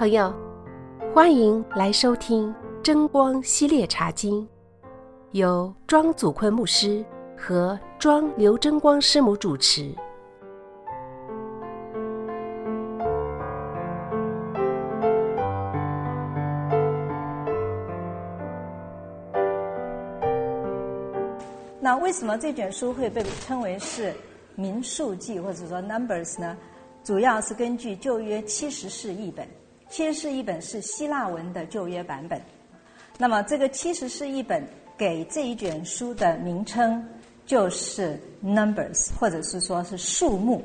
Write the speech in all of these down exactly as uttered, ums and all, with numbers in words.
朋友，欢迎来收听真光系列茶经，由庄祖坤牧师和庄刘真光师母主持。 那为什么这卷书会被称为是民数记或者说 Numbers 呢？主要是根据旧约七十士译本，七十士译本是希腊文的旧约版本。那么这个七十士译本给这一卷书的名称就是 Numbers， 或者是说是数目。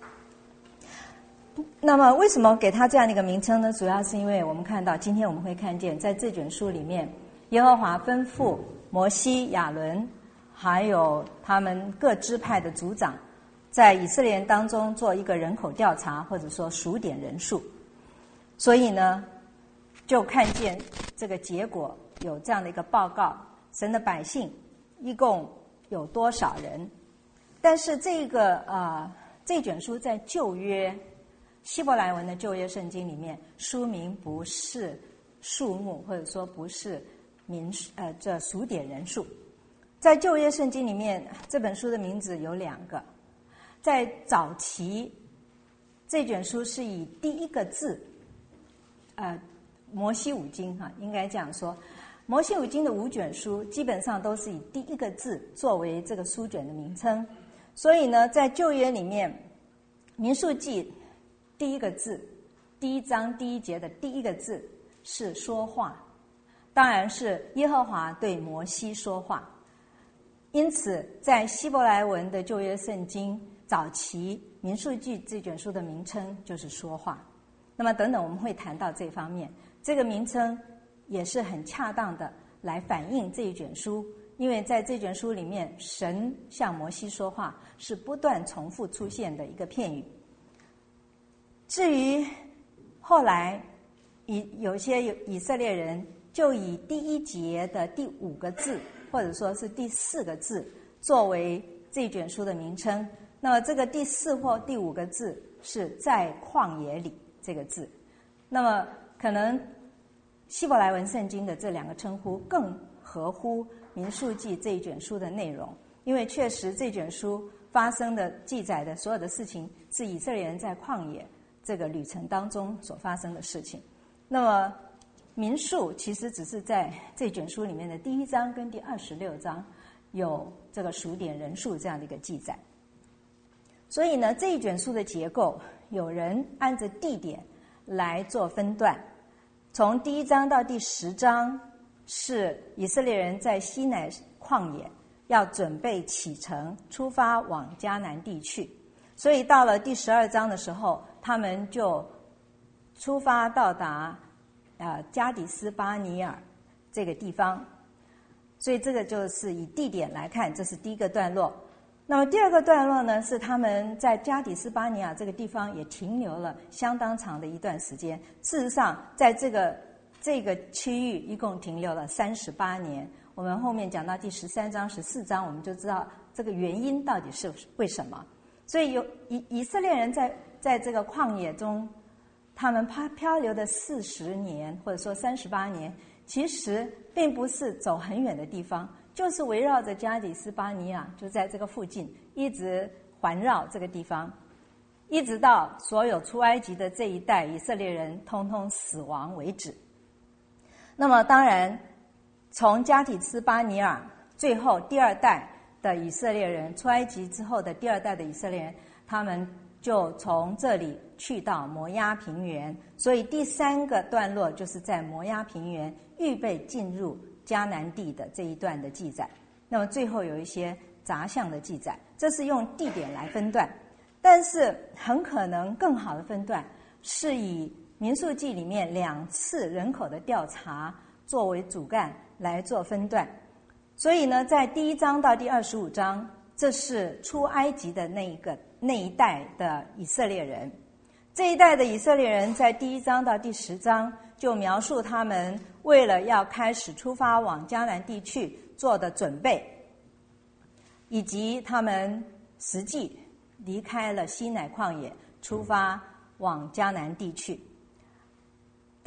那么为什么给它这样的一个名称呢？主要是因为我们看到今天我们会看见在这卷书里面，耶和华吩咐摩西、亚伦还有他们各支派的族长，在以色列人当中做一个人口调查，或者说数点人数。所以呢，就看见这个结果有这样的一个报告：神的百姓一共有多少人？但是这个呃这卷书在旧约希伯来文的旧约圣经里面，书名不是数目，或者说不是民呃这数点人数。在旧约圣经里面，这本书的名字有两个。在早期，这卷书是以第一个字，呃，摩西五经哈，应该这样说，摩西五经的五卷书基本上都是以第一个字作为这个书卷的名称。所以呢，在旧约里面，民数记第一个字，第一章第一节的第一个字是说话，当然是耶和华对摩西说话。因此在希伯来文的旧约圣经早期，民数记这卷书的名称就是说话。那么等等我们会谈到这方面，这个名称也是很恰当的来反映这一卷书，因为在这卷书里面，神向摩西说话是不断重复出现的一个片语。至于后来以有些以色列人就以第一节的第五个字或者说是第四个字作为这卷书的名称，那么这个第四或第五个字是在旷野里这个字。那么可能希伯来文圣经的这两个称呼更合乎民数记这一卷书的内容，因为确实这卷书发生的记载的所有的事情是以色列人在旷野这个旅程当中所发生的事情。那么民数其实只是在这卷书里面的第一章跟第二十六章有这个数点人数这样的一个记载。所以呢，这一卷书的结构，有人按着地点来做分段。从第一章到第十章是以色列人在西乃旷野要准备启程出发往迦南地去，所以到了第十二章的时候，他们就出发到达呃，加底斯巴尼尔这个地方，所以这个就是以地点来看，这是第一个段落。那么第二个段落呢，是他们在加底斯巴尼亚这个地方也停留了相当长的一段时间。事实上，在这个这个区域一共停留了三十八年。我们后面讲到第十三章、十四章，我们就知道这个原因到底是为什么。所以有以以色列人在在这个旷野中，他们漂漂流的四十年，或者说三十八年，其实并不是走很远的地方，就是围绕着加底斯巴尼亚，就在这个附近一直环绕这个地方，一直到所有出埃及的这一代以色列人通通死亡为止。那么当然，从加底斯巴尼亚最后第二代的以色列人出埃及之后的第二代的以色列人，他们就从这里去到摩押平原，所以第三个段落就是在摩押平原预备进入迦南地的这一段的记载。那么最后有一些杂项的记载，这是用地点来分段。但是很可能更好的分段是以民数记里面两次人口的调查作为主干来做分段。所以呢，在第一章到第二十五章，这是出埃及的那一个那一代的以色列人。这一代的以色列人在第一章到第十章就描述他们为了要开始出发往迦南地去做的准备，以及他们实际离开了西乃旷野出发往迦南地去。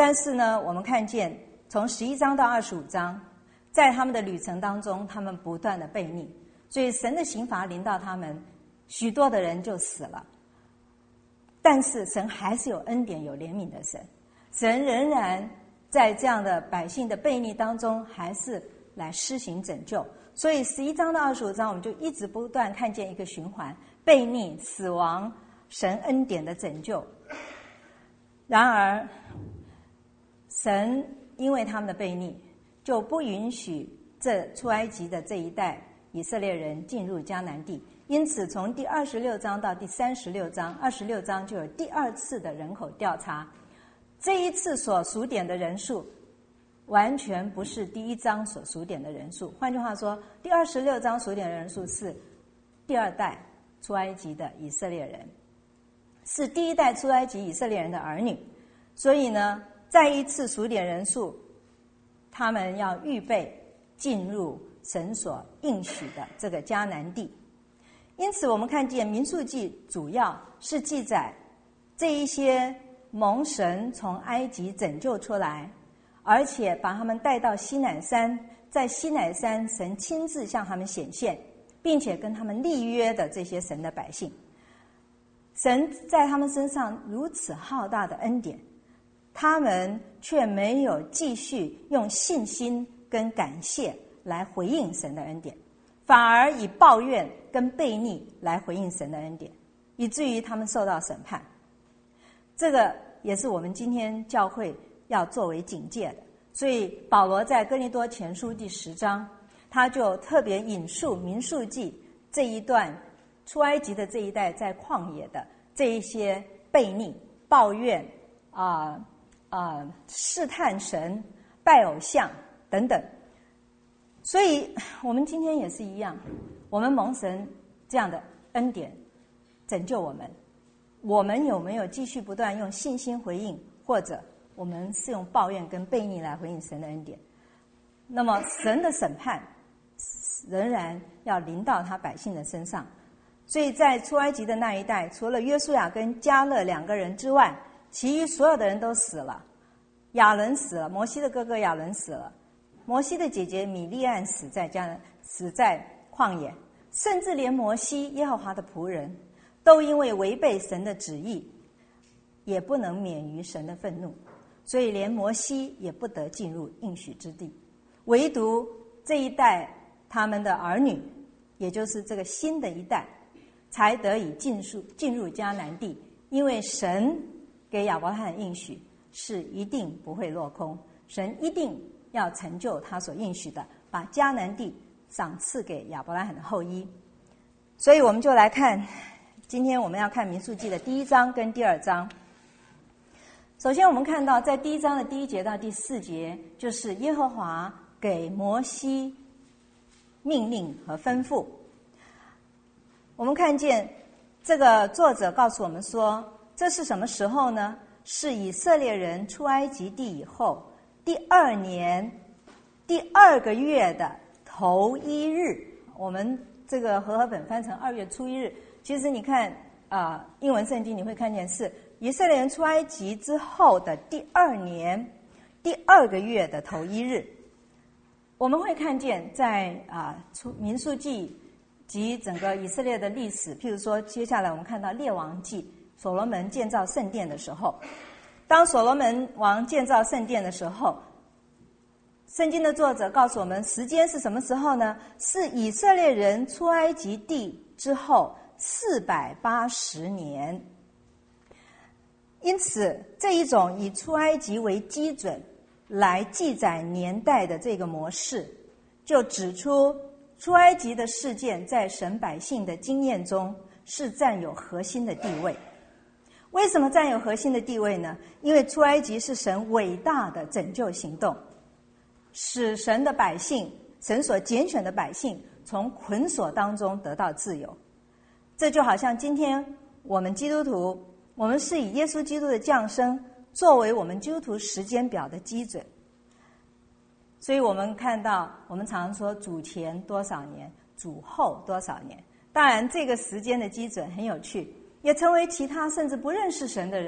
但是呢，我们看见从十一章到二十五章，在他们的旅程当中，他们不断的悖逆，所以神的刑罚临到他们，许多的人就死了。但是神还是有恩典有怜悯的神，神仍然在这样的百姓的悖逆当中，还是来施行拯救。所以十一章到二十五章，我们就一直不断看见一个循环：悖逆、死亡、神恩典的拯救。然而神因为他们的悖逆，就不允许这出埃及的这一代以色列人进入迦南地。因此从第二十六章到第三十六章，二十六章就有第二次的人口调查。这一次所数点的人数完全不是第一章所数点的人数，换句话说，第二十六章数点的人数是第二代出埃及的以色列人，是第一代出埃及以色列人的儿女。所以呢，再一次数点人数，他们要预备进入神所应许的这个迦南地。因此我们看见民数记主要是记载这一些蒙神从埃及拯救出来，而且把他们带到西乃山，在西乃山神亲自向他们显现，并且跟他们立约的这些神的百姓。神在他们身上如此浩大的恩典，他们却没有继续用信心跟感谢来回应神的恩典，反而以抱怨跟悖逆来回应神的恩典，以至于他们受到审判。这个也是我们今天教会要作为警戒的。所以保罗在哥林多前书第十章，他就特别引述民数记这一段出埃及的这一代在旷野的这一些悖逆、抱怨啊啊、呃、试探神、拜偶像等等。所以我们今天也是一样，我们蒙神这样的恩典拯救我们，我们有没有继续不断用信心回应，或者我们是用抱怨跟悖逆来回应神的恩典？那么神的审判仍然要临到他百姓的身上。所以在出埃及的那一代，除了约书亚跟迦勒两个人之外，其余所有的人都死了。亚伦死了，摩西的哥哥亚伦死了，摩西的姐姐米利暗死在迦南，死在旷野，甚至连摩西耶和华的仆人都因为违背神的旨意，也不能免于神的愤怒，所以连摩西也不得进入应许之地。唯独这一代他们的儿女，也就是这个新的一代，才得以进入进入迦南地，因为神给亚伯拉罕的应许是一定不会落空，神一定要成就他所应许的，把迦南地赏赐给亚伯拉罕的后裔。所以我们就来看，今天我们要看民数记的第一章跟第二章。首先我们看到在第一章的第一节到第四节，就是耶和华给摩西命令和吩咐。我们看见这个作者告诉我们说，这是什么时候呢？是以色列人出埃及地以后第二年第二个月的头一日。我们这个和合本翻成二月初一日，其实你看啊、呃，英文圣经你会看见是以色列人出埃及之后的第二年第二个月的头一日。我们会看见在啊出民数记及整个以色列的历史，譬如说接下来我们看到列王记，所罗门建造圣殿的时候，当所罗门王建造圣殿的时候，圣经的作者告诉我们时间是什么时候呢？是以色列人出埃及地之后四百八十年。因此这一种以出埃及为基准来记载年代的这个模式，就指出出埃及的事件在神百姓的经验中是占有核心的地位。为什么占有核心的地位呢？因为出埃及是神伟大的拯救行动，使神的百姓，神所拣选的百姓从捆锁当中得到自由。这就好像今天我们基督徒，我们是以耶稣基督的降生作为我们基督徒时间表的基准。所以我们看到，我们常说主前多少年，主后多少年。当然这个时间的基准很有趣，也成为其他甚至不认识神的人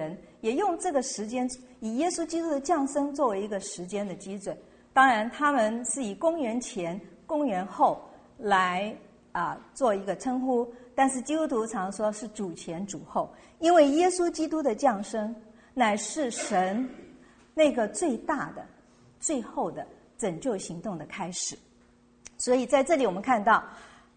也用这个时间，以耶稣基督的降生作为一个时间的基准。当然，他们是以公元前、公元后来啊做一个称呼，但是基督徒常说是主前、主后，因为耶稣基督的降生乃是神那个最大的、最后的拯救行动的开始。所以在这里我们看到，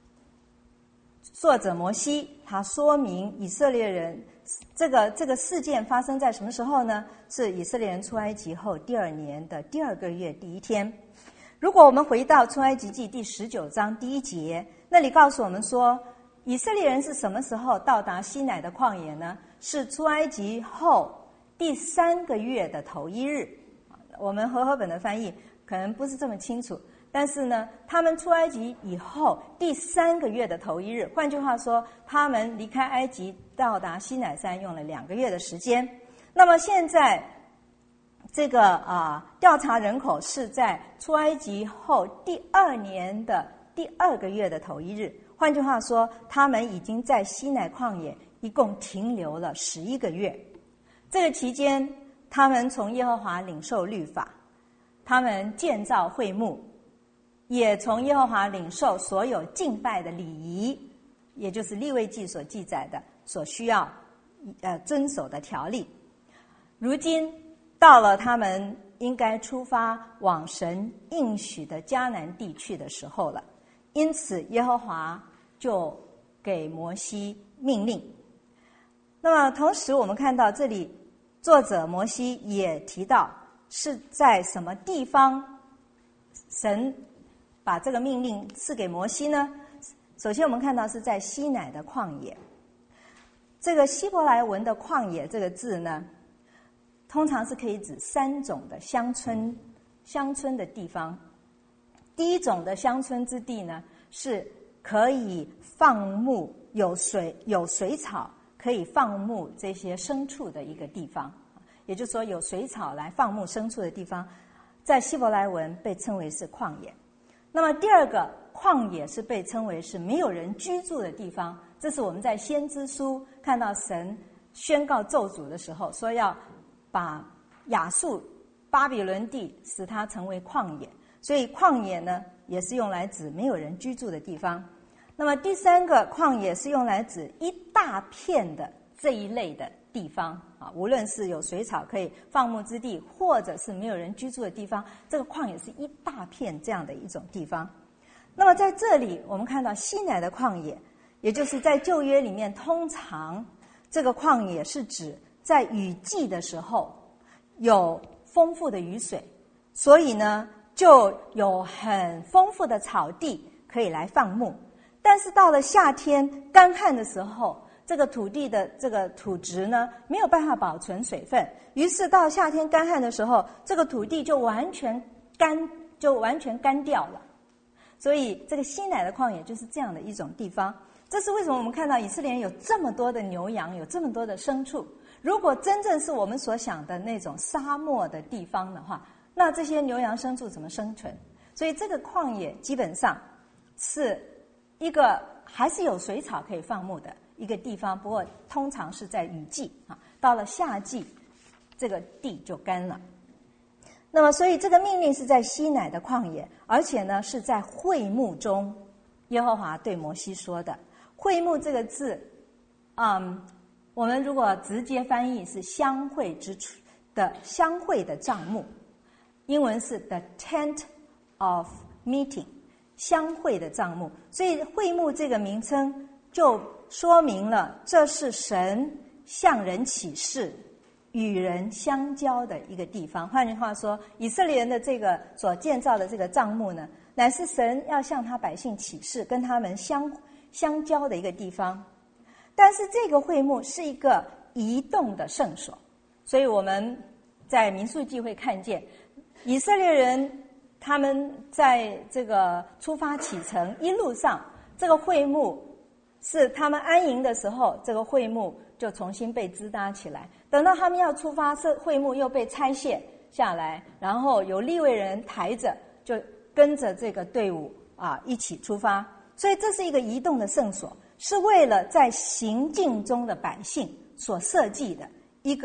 作者摩西他说明以色列人这个这个事件发生在什么时候呢？是以色列人出埃及后第二年的第二个月第一天。如果我们回到出埃及记第十九章第一节，那里告诉我们说，以色列人是什么时候到达西乃的旷野呢？是出埃及后第三个月的头一日。我们和合本的翻译可能不是这么清楚，但是呢，他们出埃及以后第三个月的头一日，换句话说，他们离开埃及到达西乃山用了两个月的时间。那么现在这个啊、呃、调查人口是在出埃及后第二年的第二个月的头一日，换句话说，他们已经在西乃旷野一共停留了十一个月。这个期间，他们从耶和华领受律法，他们建造会幕，也从耶和华领受所有敬拜的礼仪，也就是利未记所记载的所需要呃遵守的条例。如今到了他们应该出发往神应许的迦南地去的时候了，因此耶和华就给摩西命令。那么同时我们看到这里作者摩西也提到是在什么地方神把这个命令赐给摩西呢？首先我们看到是在西乃的旷野。这个希伯来文的旷野这个字呢，通常是可以指三种的乡村乡村的地方。第一种的乡村之地呢，是可以放牧有水有水草可以放牧这些牲畜的一个地方，也就是说有水草来放牧牲畜的地方，在希伯来文被称为是旷野。那么第二个旷野是被称为是没有人居住的地方，这是我们在先知书看到神宣告咒诅的时候说要把亚述巴比伦地使它成为旷野，所以旷野呢也是用来指没有人居住的地方。那么第三个旷野是用来指一大片的这一类的地方啊，无论是有水草可以放牧之地，或者是没有人居住的地方，这个旷野是一大片这样的一种地方。那么在这里我们看到西乃的旷野，也就是在旧约里面通常这个旷野是指在雨季的时候有丰富的雨水，所以呢就有很丰富的草地可以来放牧。但是到了夏天干旱的时候，这个土地的这个土质呢没有办法保存水分，于是到夏天干旱的时候，这个土地就完全干就完全干掉了。所以这个西乃的旷野就是这样的一种地方。这是为什么我们看到以色列人有这么多的牛羊，有这么多的牲畜。如果真正是我们所想的那种沙漠的地方的话，那这些牛羊牲畜怎么生存？所以这个旷野基本上是一个还是有水草可以放牧的一个地方，不过通常是在雨季啊，到了夏季这个地就干了。那么所以这个命令是在西乃的旷野，而且呢是在会幕中耶和华对摩西说的。会幕这个字嗯，我们如果直接翻译是相会之处的相会的帐幕，英文是 the tent of meeting， 相会的帐幕。所以会幕这个名称就说明了这是神向人启示与人相交的一个地方。换句话说，以色列人的这个所建造的这个帐幕呢，乃是神要向他百姓启示，跟他们相相交的一个地方。但是这个会幕是一个移动的圣所，所以我们在民数记会看见以色列人他们在这个出发启程一路上，这个会幕是他们安营的时候，这个会幕就重新被支搭起来。等到他们要出发，这会幕又被拆卸下来，然后由利未人抬着，就跟着这个队伍啊一起出发。所以这是一个移动的圣所，是为了在行进中的百姓所设计的一个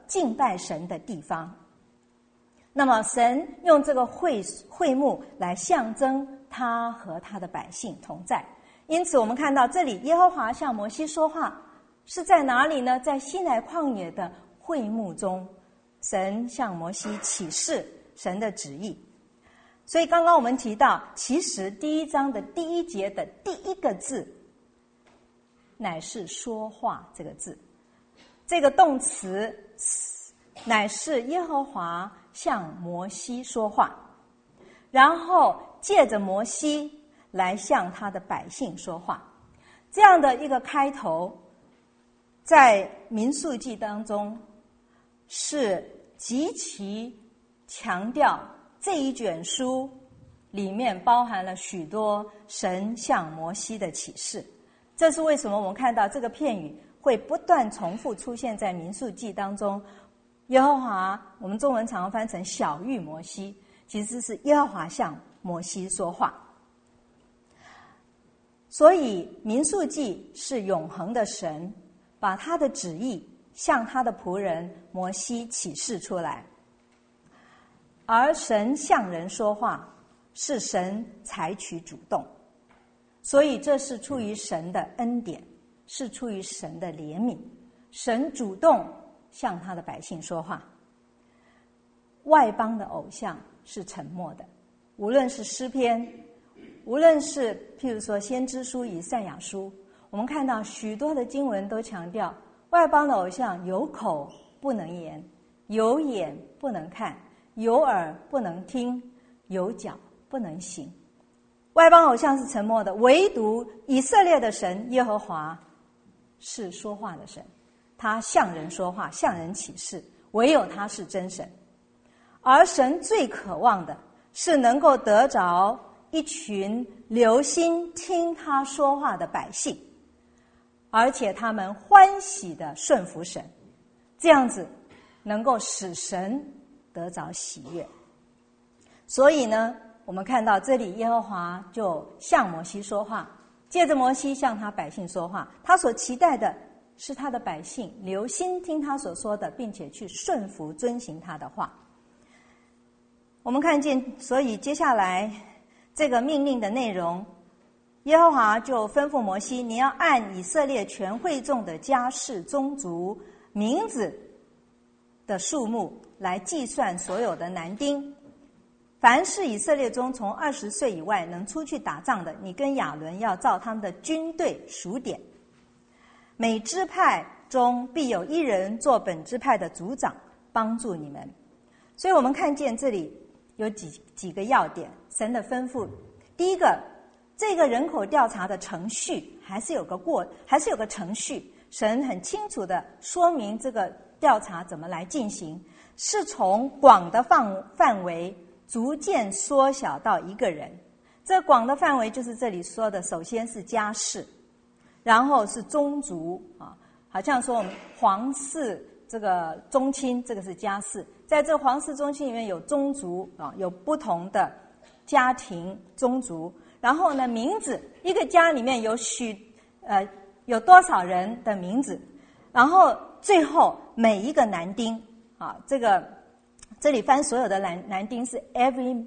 敬拜神的地方。那么神用这个会会幕来象征他和他的百姓同在。因此我们看到这里耶和华向摩西说话是在哪里呢？在西乃旷野的会幕中，神向摩西启示神的旨意。所以刚刚我们提到，其实第一章的第一节的第一个字乃是说话这个字，这个动词乃是耶和华向摩西说话，然后借着摩西来向他的百姓说话。这样的一个开头在民数记当中是极其强调这一卷书里面包含了许多神向摩西的启示。这是为什么我们看到这个片语会不断重复出现在民数记当中。耶和华我们中文常常翻成晓谕摩西，其实是耶和华向摩西说话。所以民数记是永恒的神把他的旨意向他的仆人摩西启示出来，而神向人说话是神采取主动，所以这是出于神的恩典，是出于神的怜悯，神主动向他的百姓说话。外邦的偶像是沉默的，无论是诗篇，无论是譬如说先知书、以赛亚书，我们看到许多的经文都强调外邦的偶像有口不能言，有眼不能看，有耳不能听，有脚不能行。外邦偶像是沉默的，唯独以色列的神耶和华是说话的神，他向人说话，向人启示，唯有他是真神。而神最渴望的是能够得着一群留心听他说话的百姓，而且他们欢喜的顺服神，这样子能够使神得着喜悦。所以呢，我们看到这里耶和华就向摩西说话，借着摩西向他百姓说话，他所期待的是他的百姓留心听他所说的，并且去顺服遵行他的话。我们看见，所以接下来这个命令的内容，耶和华就吩咐摩西，你要按以色列全会众的家室宗族名字的数目来计算所有的男丁。凡是以色列中从二十岁以外能出去打仗的，你跟亚伦要照他们的军队数点。每支派中必有一人做本支派的族长，帮助你们。所以我们看见这里有几几个要点，神的吩咐。第一个，这个人口调查的程序还是有个过，还是有个程序。神很清楚的说明这个调查怎么来进行，是从广的范范围逐渐缩小到一个人。这广的范围就是这里说的，首先是家室，然后是宗族啊，好像说我们皇室这个宗亲，这个是家室。在这皇室宗亲里面有宗族啊，有不同的家庭宗族。然后呢，名字，一个家里面有许呃有多少人的名字，然后最后每一个男丁啊，这个这里翻所有的男男丁是 every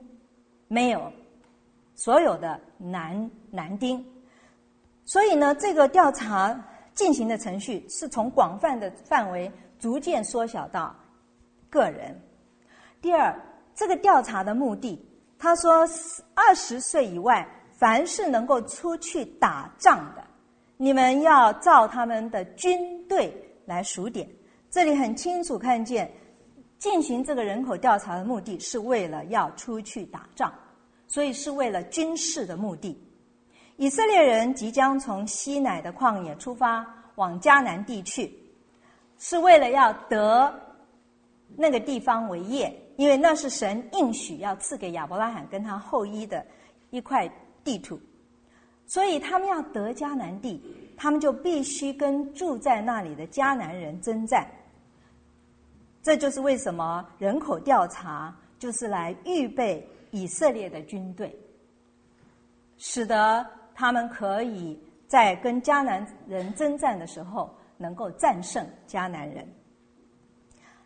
male， 所有的男男丁。所以呢，这个调查进行的程序是从广泛的范围逐渐缩小到个人。第二，这个调查的目的，他说二十岁以外凡是能够出去打仗的，你们要照他们的军队来数点。这里很清楚看见，进行这个人口调查的目的是为了要出去打仗，所以是为了军事的目的。以色列人即将从西乃的旷野出发往迦南地去，是为了要得那个地方为业，因为那是神应许要赐给亚伯拉罕跟他后裔的一块地土。所以他们要得迦南地，他们就必须跟住在那里的迦南人征战。这就是为什么人口调查就是来预备以色列的军队，使得他们可以在跟迦南人征战的时候能够战胜迦南人。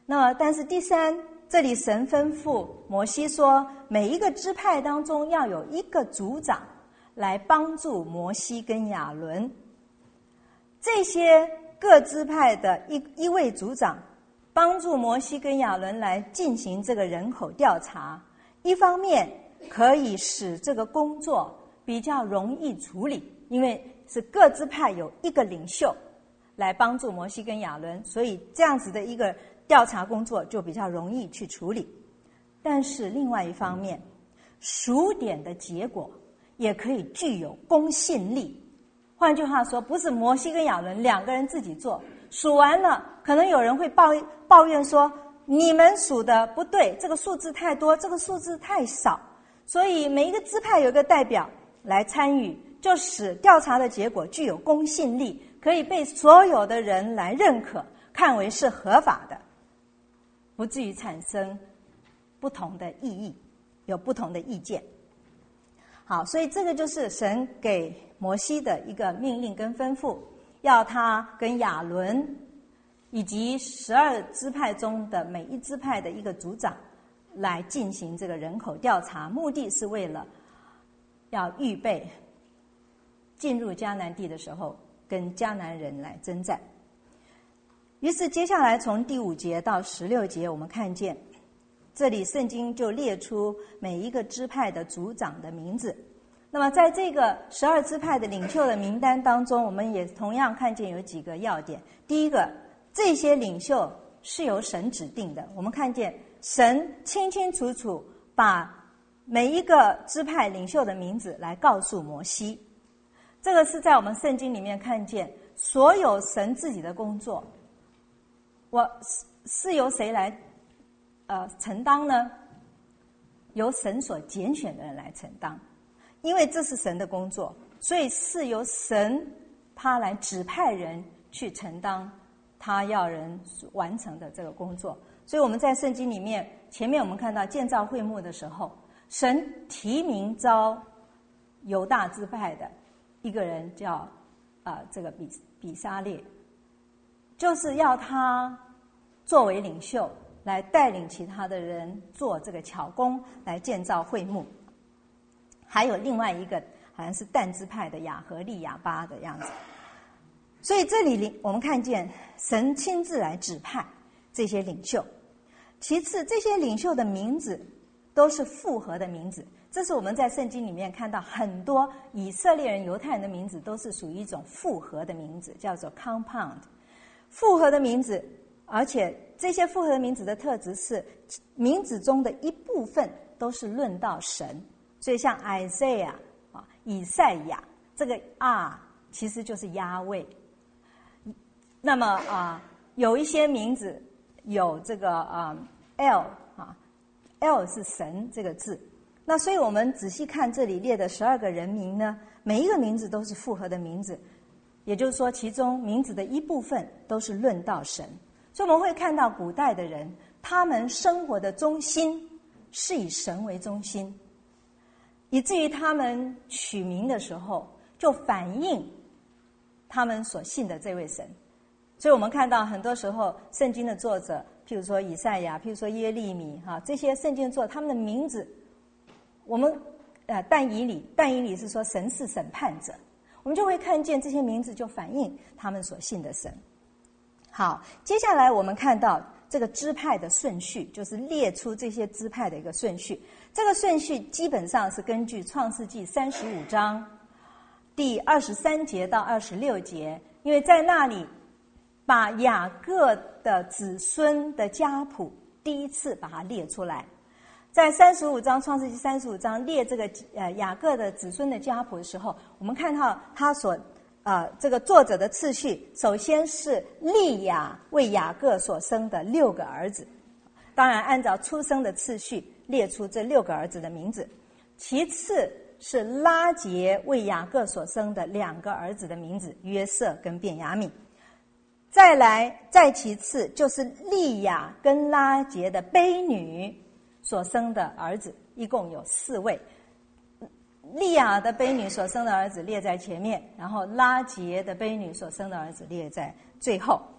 那么，但是第三，这里神吩咐摩西说，每一个支派当中要有一个族长来帮助摩西跟亚伦。这些各支派的一一位族长帮助摩西跟亚伦来进行这个人口调查，一方面可以使这个工作比较容易处理，因为是各支派有一个领袖来帮助摩西跟亚伦，所以这样子的一个调查工作就比较容易去处理。但是另外一方面，数点的结果也可以具有公信力。换句话说，不是摩西跟亚伦两个人自己做，数完了，可能有人会抱抱怨说，你们数的不对，这个数字太多，这个数字太少。所以每一个支派有一个代表来参与，就使调查的结果具有公信力，可以被所有的人来认可，看为是合法的，不至于产生不同的意义，有不同的意见。好，所以这个就是神给摩西的一个命令跟吩咐，要他跟亚伦以及十二支派中的每一支派的一个族长来进行这个人口调查，目的是为了要预备进入迦南地的时候跟迦南人来征战。于是接下来从第五节到十六节，我们看见这里圣经就列出每一个支派的族长的名字。那么在这个十二支派的领袖的名单当中，我们也同样看见有几个要点。第一个，这些领袖是由神指定的，我们看见神清清楚楚把每一个支派领袖的名字来告诉摩西。这个是在我们圣经里面看见所有神自己的工作，我是由谁来呃承担呢？由神所拣选的人来承担，因为这是神的工作，所以是由神他来指派人去承担他要人完成的这个工作。所以我们在圣经里面，前面我们看到建造会幕的时候，神提名召犹大支派的一个人叫啊、呃、这个比比沙列，就是要他作为领袖来带领其他的人做这个巧工来建造会幕。还有另外一个好像是但支派的亚和利亚巴的样子。所以这里我们看见神亲自来指派这些领袖。其次，这些领袖的名字都是复合的名字，这是我们在圣经里面看到很多以色列人、犹太人的名字都是属于一种复合的名字，叫做 compound。 复合的名字，而且这些复合的名字的特质是名字中的一部分都是论到神。所以像 Isaiah 啊，以赛亚，这个啊其实就是亚卫。那么啊，有一些名字有这个啊 L 啊 ，L 是神这个字。那所以我们仔细看这里列的十二个人名呢，每一个名字都是复合的名字，也就是说，其中名字的一部分都是论到神。所以我们会看到古代的人，他们生活的中心是以神为中心，以至于他们取名的时候就反映他们所信的这位神。所以我们看到很多时候圣经的作者，譬如说以赛亚，譬如说耶利米哈，这些圣经作者他们的名字，我们呃但以理，但以理是说神是审判者，我们就会看见这些名字就反映他们所信的神。好，接下来我们看到这个支派的顺序，就是列出这些支派的一个顺序。这个顺序基本上是根据创世纪三十五章第二十三节到二十六节，因为在那里把雅各的子孙的家谱第一次把它列出来。在三十五章创世纪三十五章列这个呃雅各的子孙的家谱的时候，我们看到他所呃这个作者的次序，首先是利亚为雅各所生的六个儿子，当然按照出生的次序列出这六个儿子的名字。其次是拉结为雅各所生的两个儿子的名字，约瑟跟便雅悯。再来，再其次就是利亚跟拉结的婢女所生的儿子，一共有四位。利亚的婢女所生的儿子列在前面，然后拉结的婢女所生的儿子列在最后。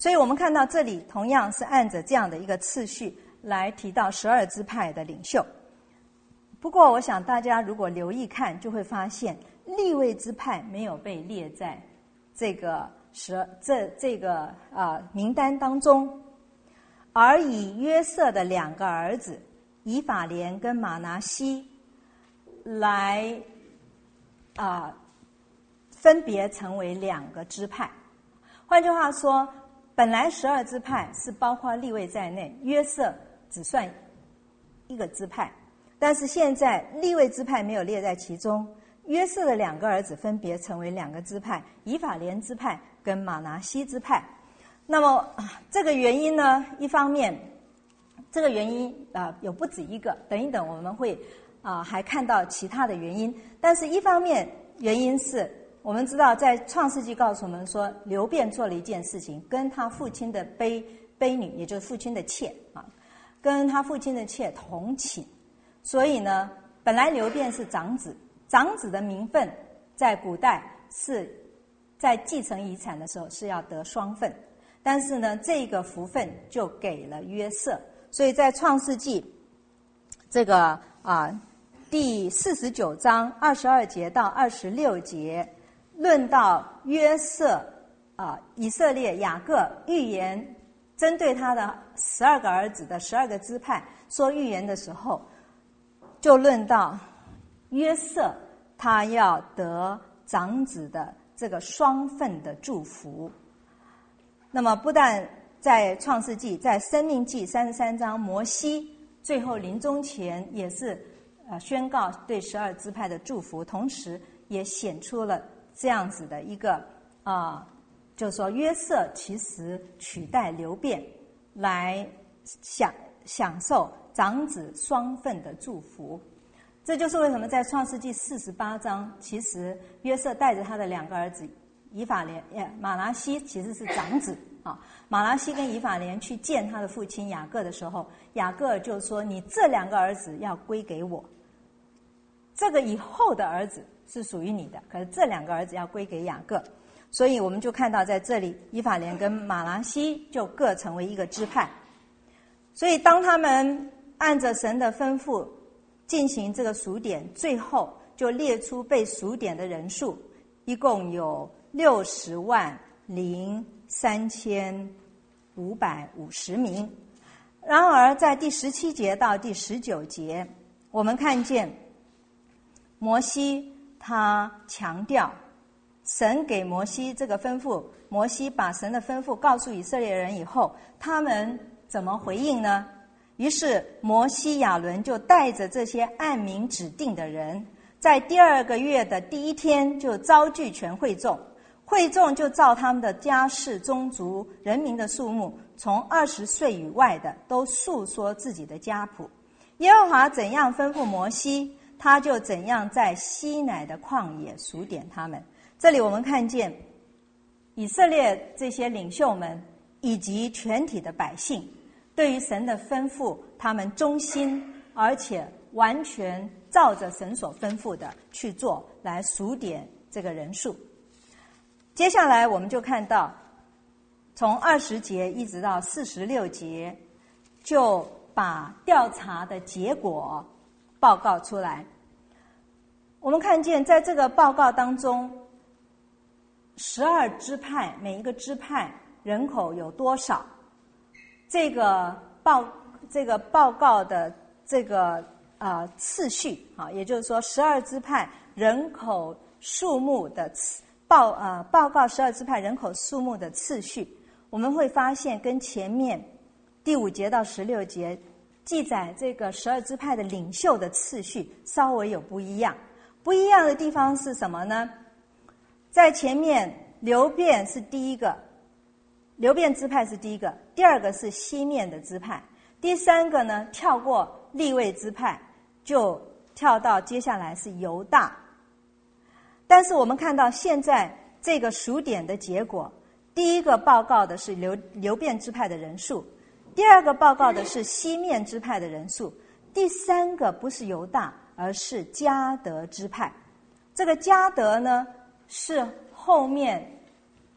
所以我们看到这里同样是按着这样的一个次序来提到十二支派的领袖。不过我想大家如果留意看，就会发现利未支派没有被列在这个十这这个啊、呃、名单当中，而以约瑟的两个儿子以法莲跟玛拿西来啊、呃、分别成为两个支派。换句话说，本来十二支派是包括利未在内，约瑟只算一个支派，但是现在利未支派没有列在其中，约瑟的两个儿子分别成为两个支派，以法莲支派跟玛拿西支派。那么这个原因呢，一方面这个原因啊、呃、有不止一个，等一等我们会啊、呃、还看到其他的原因。但是一方面原因是我们知道在创世纪告诉我们说，流便做了一件事情，跟他父亲的婢婢女，也就是父亲的妾啊，跟他父亲的妾同寝。所以呢，本来流便是长子，长子的名分在古代是在继承遗产的时候是要得双份，但是呢，这个福分就给了约瑟。所以在创世纪这个啊第四十九章二十二节到二十六节，论到约瑟啊以色列雅各预言针对他的十二个儿子的十二个支派说预言的时候，就论到约瑟他要得长子的这个双份的祝福。那么不但在创世纪，在申命记三十三章，摩西最后临终前也是呃宣告对十二支派的祝福，同时也显出了这样子的一个啊、呃，就是说约瑟其实取代流便来享享受长子双份的祝福。这就是为什么在创世纪四十八章，其实约瑟带着他的两个儿子以法莲、玛拿西其实是长子啊。玛拿西跟以法莲去见他的父亲雅各的时候，雅各就说：“你这两个儿子要归给我，这个以后的儿子是属于你的，可是这两个儿子要归给雅各。”所以我们就看到在这里，以法莲跟玛拿西就各成为一个支派。所以当他们按着神的吩咐进行这个数点，最后就列出被数点的人数，一共有六十万零三千五百五十名。然而在第十七节到第十九节，我们看见摩西他强调，神给摩西这个吩咐，摩西把神的吩咐告诉以色列人以后，他们怎么回应呢？于是摩西亚伦就带着这些按名指定的人，在第二个月的第一天就召聚全会众，会众就照他们的家世、宗族、人民的数目，从二十岁以外的都述说自己的家谱。耶和华怎样吩咐摩西，他就怎样在西乃的旷野数点他们。这里我们看见以色列这些领袖们以及全体的百姓，对于神的吩咐，他们忠心，而且完全照着神所吩咐的去做，来数点这个人数。接下来我们就看到，从二十节一直到四十六节，就把调查的结果报告出来。我们看见在这个报告当中，十二支派，每一个支派人口有多少？这个报这个报告的这个呃次序啊，也就是说十二支派人口数目的次报呃报告十二支派人口数目的次序，我们会发现跟前面第五节到十六节记载这个十二支派的领袖的次序稍微有不一样。不一样的地方是什么呢？在前面流便是第一个，流便支派是第一个，第二个是西面的支派，第三个呢跳过利未支派，就跳到接下来是犹大。但是我们看到现在这个数点的结果，第一个报告的是流流便支派的人数，第二个报告的是西面支派的人数，第三个不是犹大，而是迦得支派。这个迦得呢，是后面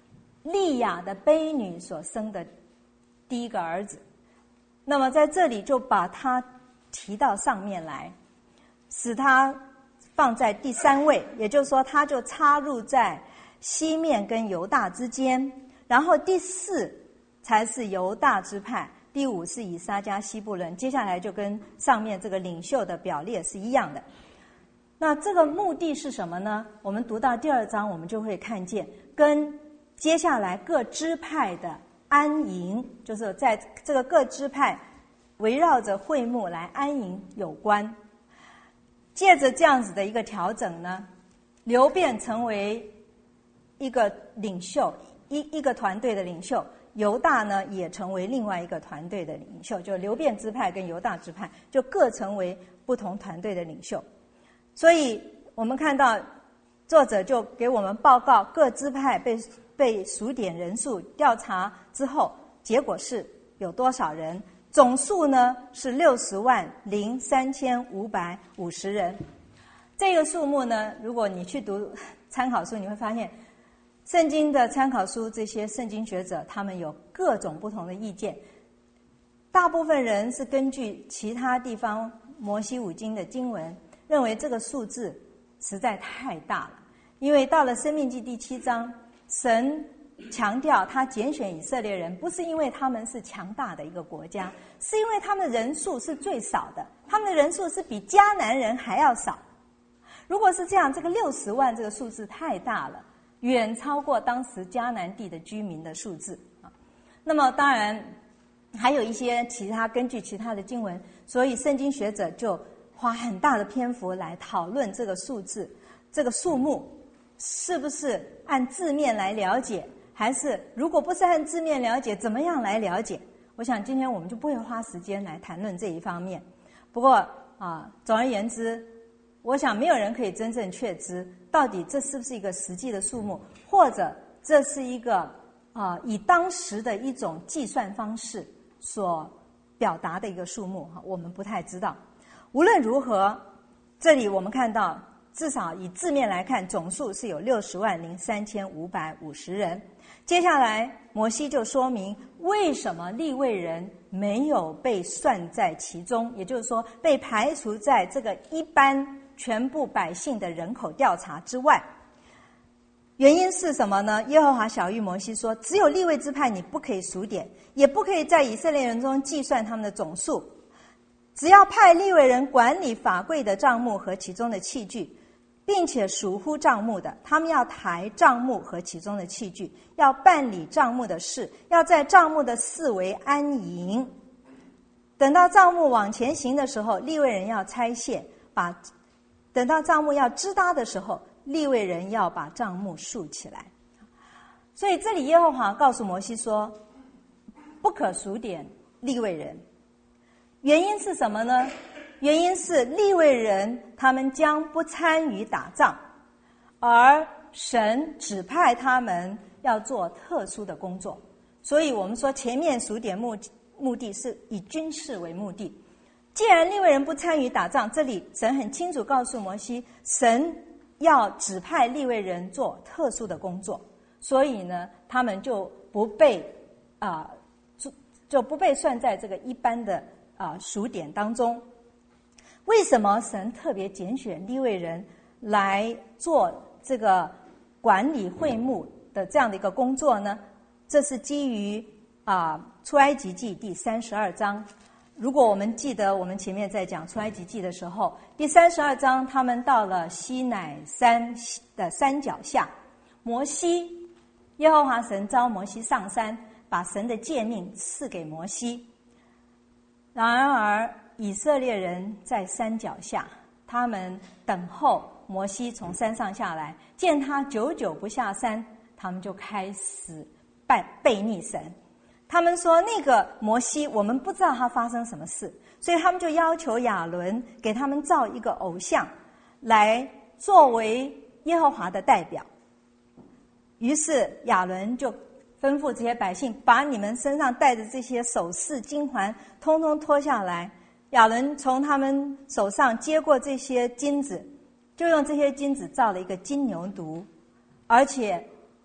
利亚的婢女所生的第一个儿子。那么在这里就把他提到上面来，使他放在第三位，也就是说他就插入在西面跟犹大之间，然后第四才是犹大支派，第五是以撒加西布伦，接下来就跟上面这个领袖的表列是一样的。那这个目的是什么呢？我们读到第二章，我们就会看见跟接下来各支派的安营，就是在这个各支派围绕着会幕来安营有关。借着这样子的一个调整呢，流变成为一个领袖，一一个团队的领袖，犹大呢也成为另外一个团队的领袖，就流变支派跟犹大支派就各成为不同团队的领袖。所以我们看到作者就给我们报告各支派被被数点人数调查之后，结果是有多少人，总数呢是六十万零三千五百五十人。这个数目呢，如果你去读参考书，你会发现圣经的参考书，这些圣经学者他们有各种不同的意见。大部分人是根据其他地方摩西五经的经文，认为这个数字实在太大了，因为到了申命记第七章，神强调他拣选以色列人，不是因为他们是强大的一个国家，是因为他们的人数是最少的，他们的人数是比迦南人还要少。如果是这样，这个六十万这个数字太大了，远超过当时迦南地的居民的数字。那么当然还有一些其他根据其他的经文，所以圣经学者就花很大的篇幅来讨论这个数字，这个数目是不是按字面来了解，还是如果不是按字面了解，怎么样来了解？我想今天我们就不会花时间来谈论这一方面。不过啊，总而言之，我想没有人可以真正确知到底这是不是一个实际的数目，或者这是一个啊以当时的一种计算方式所表达的一个数目，我们不太知道。无论如何，这里我们看到至少以字面来看，总数是有六十万零三千五百五十人。接下来摩西就说明为什么利未人没有被算在其中，也就是说被排除在这个一般全部百姓的人口调查之外。原因是什么呢？耶和华晓谕摩西说，只有利未支派你不可以数点，也不可以在以色列人中计算他们的总数，只要派利未人管理法柜的帐幕和其中的器具，并且属乎帐幕的，他们要抬帐幕和其中的器具，要办理帐幕的事，要在帐幕的四围安营。等到帐幕往前行的时候，利未人要拆卸，把等到帐幕要支搭的时候，利未人要把帐幕竖起来。所以这里耶和华告诉摩西说，不可数点利未人。原因是什么呢？原因是利未人他们将不参与打仗，而神指派他们要做特殊的工作。所以我们说前面数点目目的是以军事为目的。既然利未人不参与打仗，这里神很清楚告诉摩西，神要指派利未人做特殊的工作，所以呢他们就不被啊、呃、就就不被算在这个一般的啊、呃、数点当中。为什么神特别拣选利未人来做这个管理会幕的这样的一个工作呢？这是基于啊、呃、出埃及记第三十二章。如果我们记得我们前面在讲出埃及记的时候，第三十二章他们到了西乃山的山脚下，摩西耶和华神召摩西上山，把神的诫命赐给摩西。然而以色列人在山脚下，他们等候摩西从山上下来，见他久久不下山，他们就开始拜悖逆神。他们说那个摩西我们不知道他发生什么事，所以他们就要求亚伦给他们造一个偶像来作为耶和华的代表。于是亚伦就吩咐这些百姓，把你们身上带的这些首饰金环通通脱下来。亚伦从他们手上接过这些金子，就用这些金子造了一个金牛犊，而且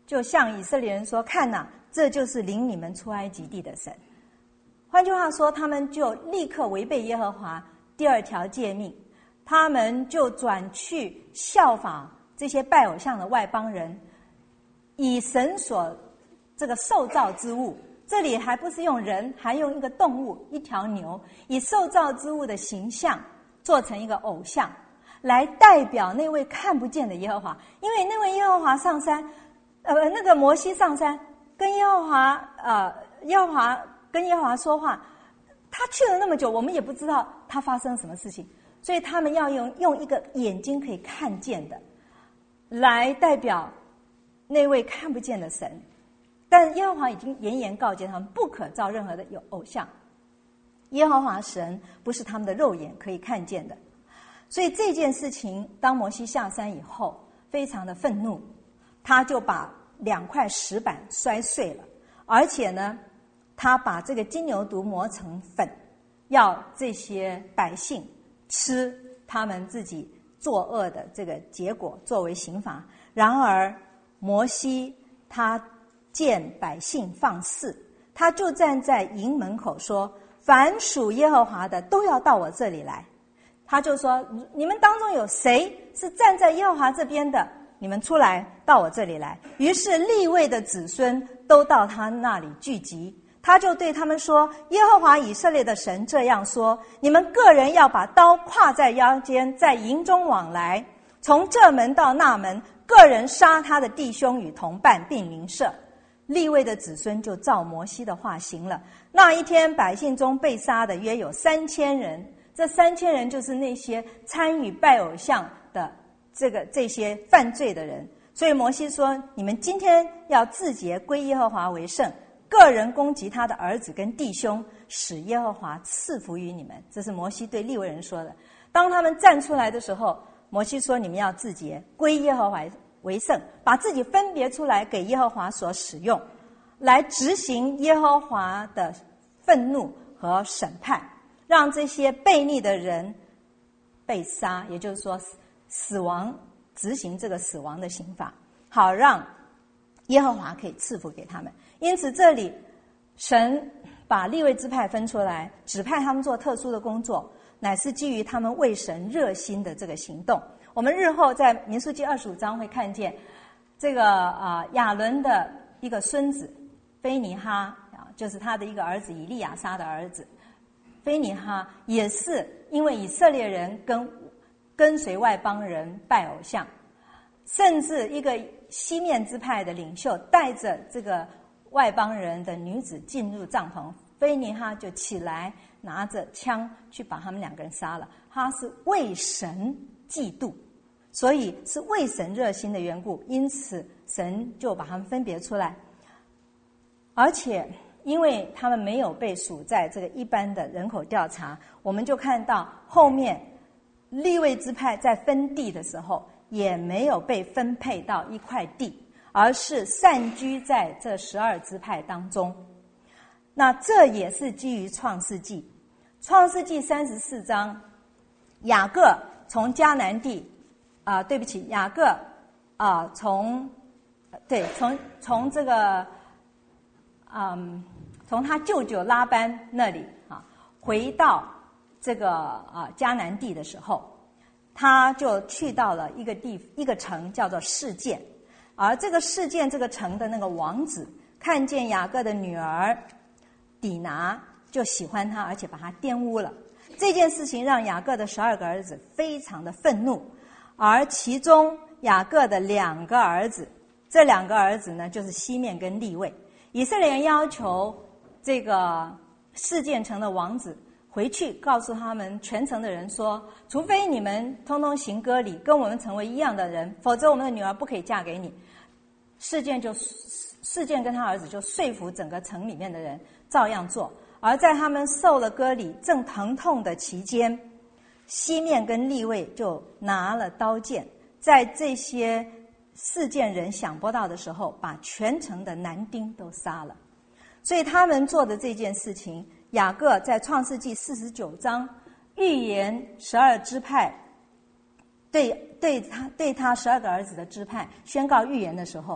就向以色列人说：看哪，这就是领你们出埃及地的神。换句话说，他们就立刻违背耶和华第二条诫命，他们就转去效仿这些拜偶像的外邦人，以神所这个受造之物，这里还不是用人，还用一个动物，一条牛，以受造之物的形象做成一个偶像，来代表那位看不见的耶和华。因为那位耶和华上山，呃，那个摩西上山跟耶和华，呃，耶和华跟耶和华说话，他去了那么久，我们也不知道他发生什么事情，所以他们要用用一个眼睛可以看见的，来代表那位看不见的神。但耶和华已经严严告诫他们，不可造任何的有偶像。耶和华神不是他们的肉眼可以看见的。所以这件事情，当摩西下山以后，非常的愤怒，他就把两块石板摔碎了，而且呢，他把这个金牛犊磨成粉，要这些百姓吃他们自己作恶的这个结果作为刑罚。然而摩西他见百姓放肆，他就站在营门口说：凡属耶和华的都要到我这里来。他就说：你们当中有谁是站在耶和华这边的，你们出来到我这里来。于是利未的子孙都到他那里聚集，他就对他们说：耶和华以色列的神这样说，你们个人要把刀挎在腰间，在营中往来，从这门到那门，个人杀他的弟兄与同伴，并邻舍。利未的子孙就照摩西的话行了。那一天，百姓中被杀的约有三千人，这三千人就是那些参与拜偶像的这个这些犯罪的人。所以摩西说：你们今天要自洁，归耶和华为圣，个人攻击他的儿子跟弟兄，使耶和华赐福于你们。这是摩西对利未人说的。当他们站出来的时候，摩西说：你们要自洁，归耶和华为圣，把自己分别出来给耶和华所使用，来执行耶和华的愤怒和审判，让这些悖逆的人被杀，也就是说死亡，执行这个死亡的刑罚，好让耶和华可以赐福给他们。因此这里神把利未支派分出来，指派他们做特殊的工作，乃是基于他们为神热心的这个行动。我们日后在民数记二十五章会看见这个啊、呃、亚伦的一个孙子菲尼哈啊，就是他的一个儿子以利亚撒的儿子菲尼哈，也是因为以色列人跟跟随外邦人拜偶像，甚至一个西面支派的领袖带着这个外邦人的女子进入帐篷，菲尼哈就起来拿着枪去把他们两个人杀了。他是为神嫉妒，所以是为神热心的缘故，因此神就把他们分别出来。而且因为他们没有被数在这个一般的人口调查，我们就看到后面利未支派在分地的时候也没有被分配到一块地，而是散居在这十二支派当中。那这也是基于创世纪，创世纪三十四章，雅各从迦南地啊、呃，对不起，雅各啊、呃，从对从从这个嗯，从他舅舅拉班那里啊回到这个啊迦南地的时候，他就去到了一个地一个城叫做示剑，而这个示剑这个城的那个王子看见雅各的女儿底拿，就喜欢他，而且把他玷污了。这件事情让雅各的十二个儿子非常的愤怒，而其中雅各的两个儿子，这两个儿子呢就是西面跟利未。以色列人要求这个示剑城的王子回去告诉他们全城的人说，除非你们通通行割礼，跟我们成为一样的人，否则我们的女儿不可以嫁给你。示剑就示剑跟他儿子就说服整个城里面的人照样做。而在他们受了割礼正疼痛的期间，西面跟利未就拿了刀剑，在这些示剑人想不到的时候，把全城的男丁都杀了。所以他们做的这件事情，雅各在创世纪四十九章预言十二支派对对他对他十二个儿子的支派宣告预言的时候，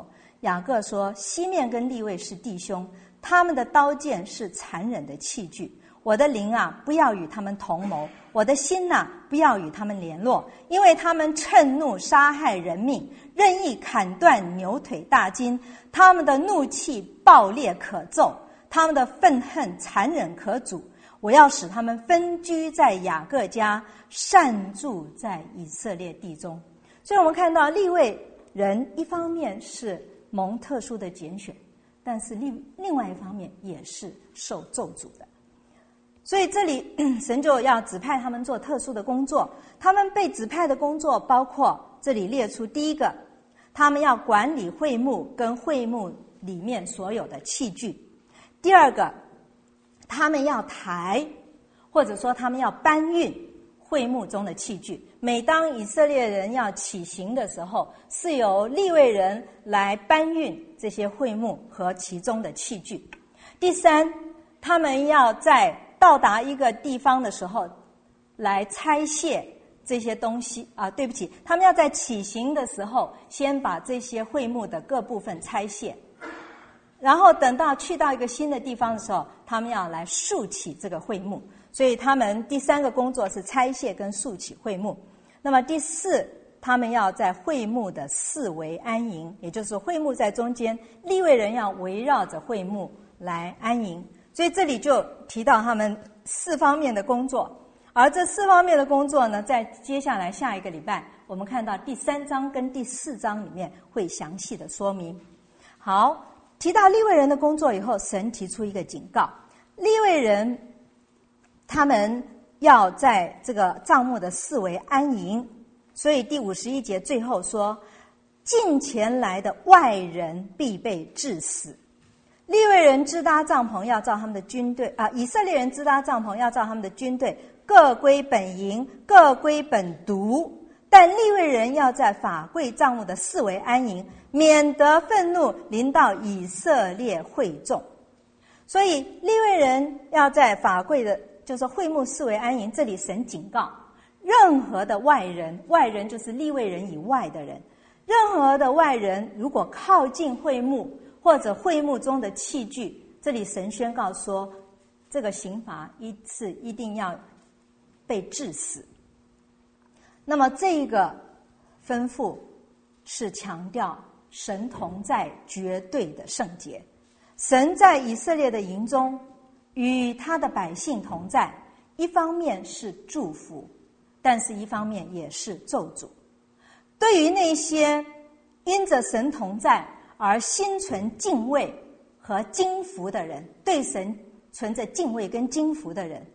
雅各说，西面跟利未是弟兄，他们的刀剑是残忍的器具。我的灵啊，不要与他们同谋；我的心呐、啊，不要与他们联络，因为他们趁怒杀害人命，任意砍断牛腿大筋。他们的怒气暴烈可咒，他们的愤恨残忍可阻。我要使他们分居在雅各家，散住在以色列地中。所以我们看到利未人一方面是蒙特殊的拣选，但是另另外一方面也是受咒诅的。所以这里神就要指派他们做特殊的工作。他们被指派的工作包括，这里列出第一个，他们要管理会幕跟会幕里面所有的器具。第二个，他们要抬，或者说他们要搬运会幕中的器具。每当以色列人要起行的时候，是由利未人来搬运这些会幕和其中的器具。第三，他们要在到达一个地方的时候来拆卸这些东西啊，对不起，他们要在起行的时候先把这些会幕的各部分拆卸，然后等到去到一个新的地方的时候，他们要来竖起这个会幕。所以他们第三个工作是拆卸跟竖起会幕。那么第四，他们要在会幕的四围安营，也就是会幕在中间，利未人要围绕着会幕来安营。所以这里就提到他们四方面的工作，而这四方面的工作呢，在接下来下一个礼拜，我们看到第三章跟第四章里面会详细的说明。好，提到利未人的工作以后，神提出一个警告，利未人他们要在这个帐幕的四围安营，所以第五十一节最后说，近前来的外人必被治死。利未人支搭帐篷要照他们的军队啊，以色列人支搭帐篷要照他们的军队，各归本营，各归本族。但利未人要在法柜帐幕的四围安营，免得愤怒临到以色列会众。所以利未人要在法柜的，就是会幕四围安营。这里神警告，任何的外人，外人就是利未人以外的人，任何的外人如果靠近会幕或者会幕中的器具，这里神宣告说，这个刑罚一次一定要被治死。那么这个吩咐是强调神同在绝对的圣洁。神在以色列的营中与他的百姓同在，一方面是祝福，但是一方面也是咒诅。对于那些因着神同在而心存敬畏和敬服的人，对神存着敬畏跟敬服的人，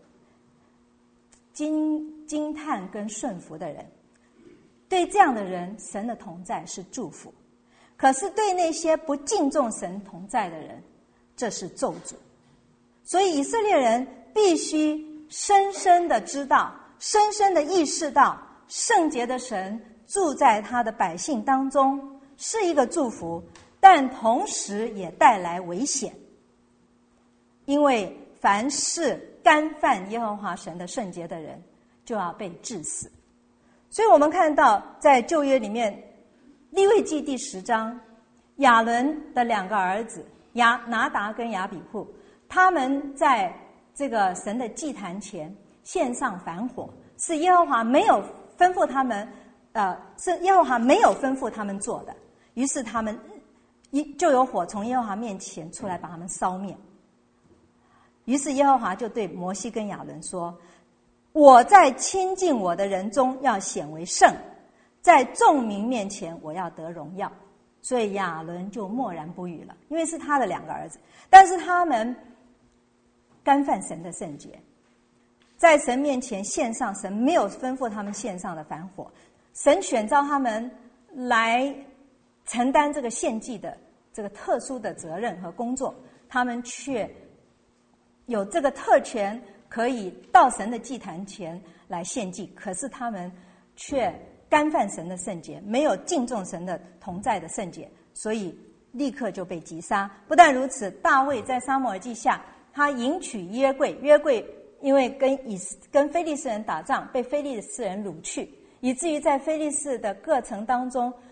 惊惊叹跟顺服的人，对这样的人，神的同在是祝福。可是对那些不敬重神同在的人，这是咒诅。所以以色列人必须深深的知道，深深的意识到，圣洁的神住在他的百姓当中是一个祝福，但同时也带来危险。因为凡是干犯耶和华神的圣洁的人，就要被治死。所以我们看到在旧约里面，利未记第十章，亚伦的两个儿子亚拿达跟亚比户，他们在这个神的祭坛前献上燔火，是耶和华没有吩咐他们，呃，是耶和华没有吩咐他们做的。于是他们一就有火从耶和华面前出来，把他们烧灭。于是耶和华就对摩西跟亚伦说，我在亲近我的人中要显为圣，在众民面前我要得荣耀。所以亚伦就默然不语了，因为是他的两个儿子，但是他们干犯神的圣洁，在神面前献上神没有吩咐他们献上的燔火，神选召他们来承担这个献祭的这个特殊的责任和工作，他们却有这个特权可以到神的祭坛前来献祭，可是他们却干犯神的圣洁，没有敬重神的同在的圣洁，所以立刻就被击杀。不但如此，大卫在撒母耳记下，他迎娶约柜，约柜因为跟以跟非利士人打仗，被非利士人掳去，以至于在非利士的各城当中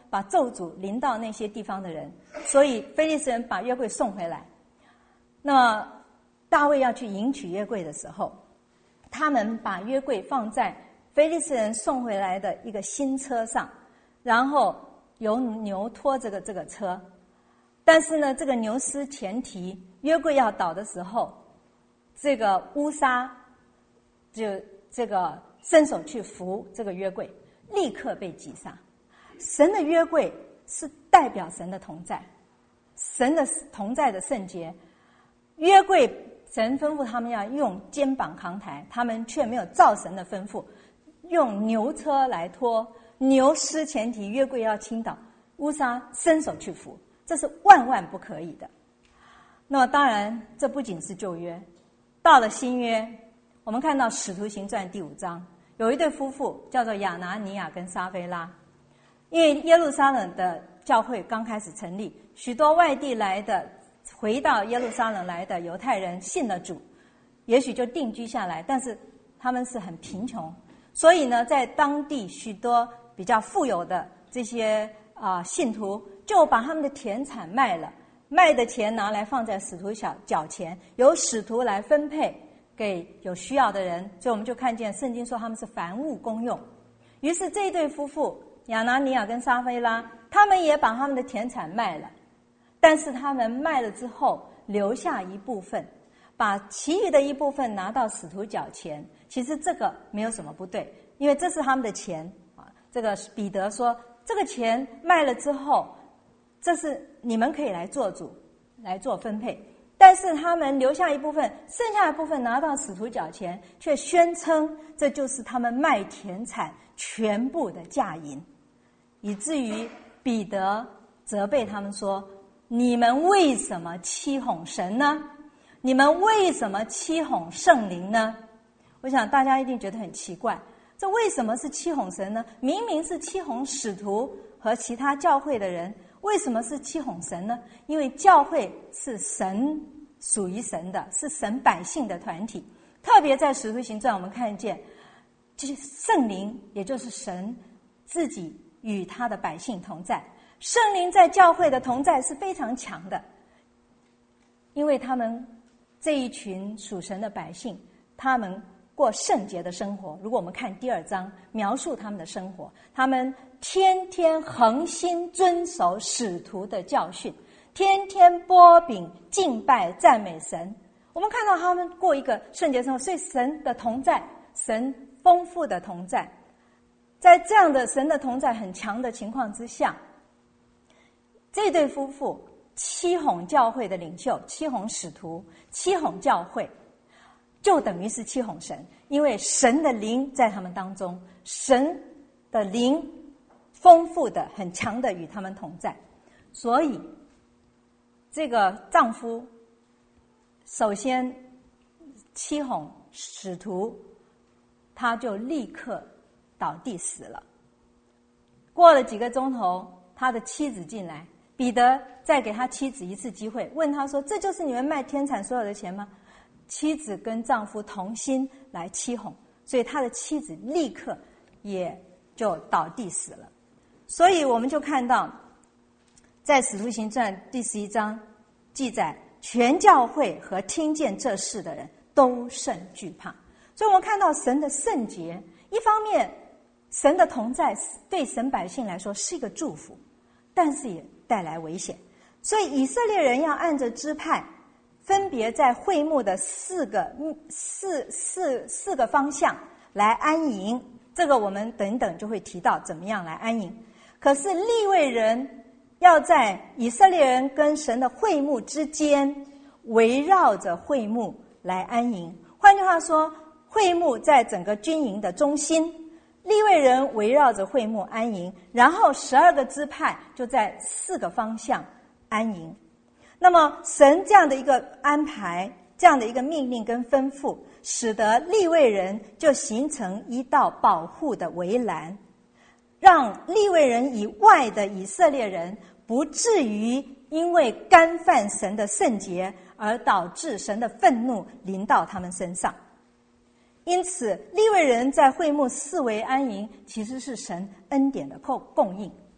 把咒诅临到那些地方的人，所以非利士人把约柜送回来。那么大卫要去迎娶约柜的时候，他们把约柜放在非利士人送回来的一个新车上，然后由牛拖这个这个车。但是呢，这个牛失前蹄，约柜要倒的时候，这个乌撒就这个伸手去扶这个约柜，立刻被击杀。神的约柜是代表神的同在，神的同在的圣洁。约柜神吩咐他们要用肩膀扛抬，他们却没有照神的吩咐，用牛车来拖，牛失前蹄，约柜要倾倒，乌撒伸手去扶，这是万万不可以的。那么当然，这不仅是旧约，到了新约，我们看到使徒行传第五章，有一对夫妇叫做亚拿尼亚跟撒非拉。因为耶路撒冷的教会刚开始成立，许多外地来的回到耶路撒冷来的犹太人信了主，也许就定居下来，但是他们是很贫穷，所以呢，在当地许多比较富有的这些啊、呃、信徒就把他们的田产卖了，卖的钱拿来放在使徒小脚前，由使徒来分配给有需要的人，所以我们就看见圣经说他们是凡物公用。于是这一对夫妇亚拿尼亚跟撒非拉，他们也把他们的田产卖了，但是他们卖了之后留下一部分，把其余的一部分拿到使徒脚前。其实这个没有什么不对，因为这是他们的钱啊。这个彼得说，这个钱卖了之后，这是你们可以来做主，来做分配。但是他们留下一部分，剩下的部分拿到使徒脚前，却宣称这就是他们卖田产全部的价银，以至于彼得责备他们说，你们为什么欺哄神呢？你们为什么欺哄圣灵呢？我想大家一定觉得很奇怪，这为什么是欺哄神呢？明明是欺哄使徒和其他教会的人，为什么是欺哄神呢？因为教会是神属于神的，是神百姓的团体。特别在使徒行传我们看见，就是圣灵也就是神自己与他的百姓同在。圣灵在教会的同在是非常强的，因为他们这一群属神的百姓，他们过圣洁的生活。如果我们看第二章描述他们的生活，他们天天恒心遵守使徒的教训，天天擘饼敬拜赞美神。我们看到他们过一个圣洁生活，所以神的同在，神丰富的同在。在这样的神的同在很强的情况之下，这对夫妇欺哄教会的领袖，欺哄使徒，欺哄教会，就等于是欺哄神。因为神的灵在他们当中，神的灵丰富的很强的与他们同在，所以这个丈夫首先欺哄使徒，他就立刻倒地死了。过了几个钟头，他的妻子进来，彼得再给他妻子一次机会，问他说，这就是你们卖天产所有的钱吗？妻子跟丈夫同心来欺哄，所以他的妻子立刻也就倒地死了。所以我们就看到在使徒行传第十一章记载，全教会和听见这事的人都甚惧怕。所以我们看到神的圣洁，一方面神的同在对神百姓来说是一个祝福，但是也带来危险。所以以色列人要按着支派，分别在会幕的四个四四四个方向来安营。这个我们等等就会提到怎么样来安营。可是利未人要在以色列人跟神的会幕之间，围绕着会幕来安营。换句话说，会幕在整个军营的中心，利未人围绕着会幕安营，然后十二个支派就在四个方向安营。那么神这样的一个安排，这样的一个命令跟吩咐，使得利未人就形成一道保护的围栏，让利未人以外的以色列人不至于因为干犯神的圣洁而导致神的愤怒临到他们身上。因此利未人在会幕四围安营，其实是神恩典的供应。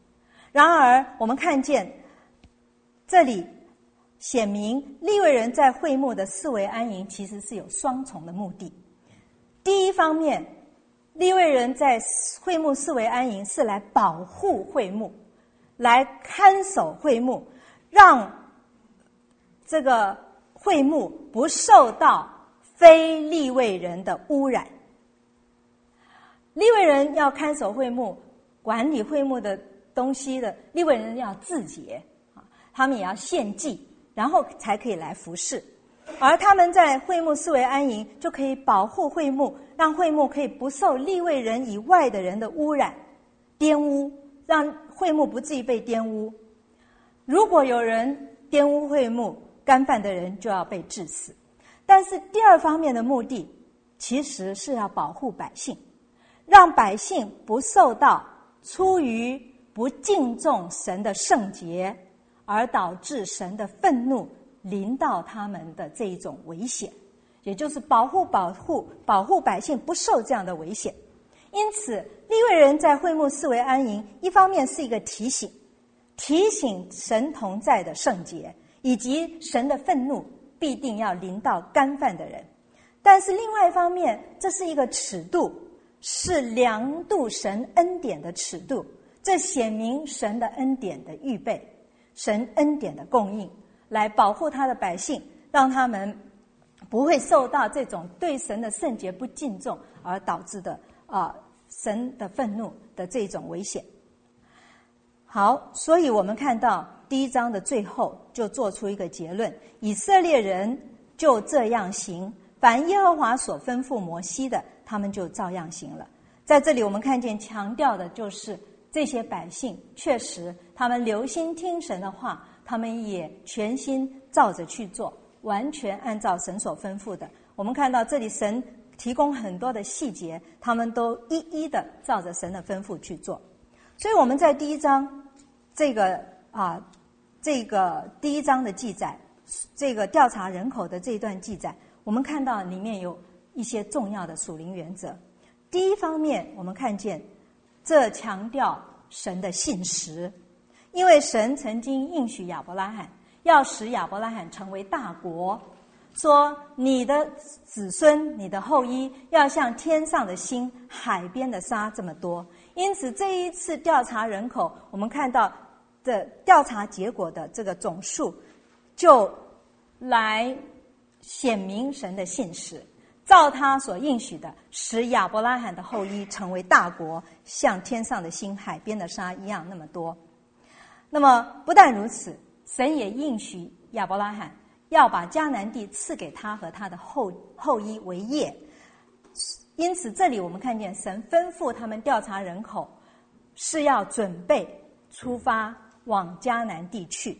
然而我们看见这里显明利未人在会幕的四围安营其实是有双重的目的。第一方面，利未人在会幕四围安营是来保护会幕，来看守会幕，让这个会幕不受到非利未人的污染。利未人要看守会幕，管理会幕的东西的利未人要自洁，他们也要献祭，然后才可以来服侍。而他们在会幕四围安营，就可以保护会幕，让会幕可以不受利未人以外的人的污染、玷污，让会幕不至于被玷污。如果有人玷污会幕，干犯的人就要被治死。但是第二方面的目的，其实是要保护百姓，让百姓不受到出于不敬重神的圣洁，而导致神的愤怒临到他们的这一种危险，也就是保护保护保护百姓不受这样的危险。因此利未人在会幕四围安营，一方面是一个提醒，提醒神同在的圣洁，以及神的愤怒必定要临到干犯的人。但是另外一方面，这是一个尺度，是量度神恩典的尺度，这显明神的恩典的预备，神恩典的供应，来保护他的百姓，让他们不会受到这种对神的圣洁不敬重而导致的啊、呃、神的愤怒的这种危险。好，所以我们看到第一章的最后就做出一个结论：以色列人就这样行，凡耶和华所吩咐摩西的，他们就照样行了。在这里我们看见强调的就是这些百姓确实他们留心听神的话，他们也全心照着去做，完全按照神所吩咐的。我们看到这里神提供很多的细节，他们都一一的照着神的吩咐去做。所以我们在第一章这个啊这个第一章的记载，这个调查人口的这一段记载，我们看到里面有一些重要的属灵原则。第一方面，我们看见这强调神的信实，因为神曾经应许亚伯拉罕，要使亚伯拉罕成为大国，说你的子孙、你的后裔要像天上的星、海边的沙这么多。因此这一次调查人口，我们看到的调查结果的这个总数，就来显明神的信实，照他所应许的，使亚伯拉罕的后裔成为大国，像天上的星、海边的沙一样那么多。那么不但如此，神也应许亚伯拉罕要把迦南地赐给他和他的后后裔为业。因此这里我们看见神吩咐他们调查人口，是要准备出发往迦南地去。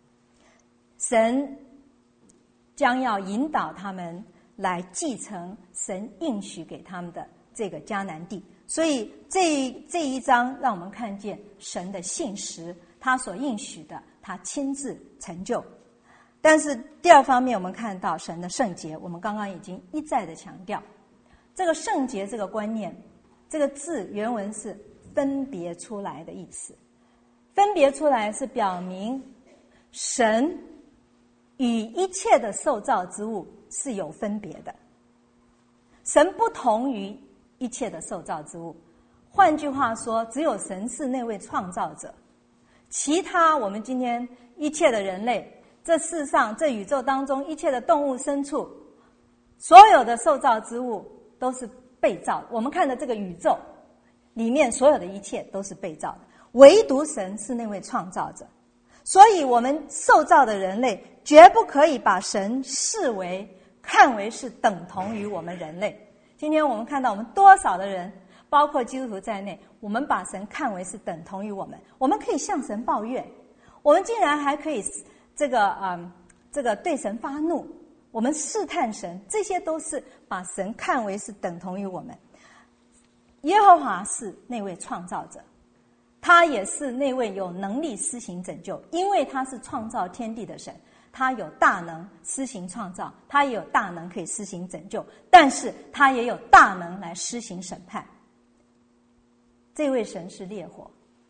神将要引导他们来继承神应许给他们的这个迦南地。所以这这一章让我们看见神的信实，他所应许的他亲自成就。但是第二方面，我们看到神的圣洁，我们刚刚已经一再的强调这个圣洁这个观念，这个字原文是分别出来的意思。分别出来是表明神与一切的受造之物是有分别的，神不同于一切的受造之物。换句话说，只有神是那位创造者，其他我们今天一切的人类，这世上这宇宙当中一切的动物牲畜，所有的受造之物都是被造的。我们看的这个宇宙里面所有的一切都是被造的，唯独神是那位创造者。所以我们受造的人类绝不可以把神视为看为是等同于我们人类。今天我们看到我们多少的人，包括基督徒在内，我们把神看为是等同于我们，我们可以向神抱怨，我们竟然还可以这个嗯这个对神发怒，我们试探神，这些都是把神看为是等同于我们。耶和华是那位创造者，他也是那位有能力施行拯救，因为他是创造天地的神，他有大能施行创造，他也有大能可以施行拯救，但是他也有大能来施行审判。这位神是烈火，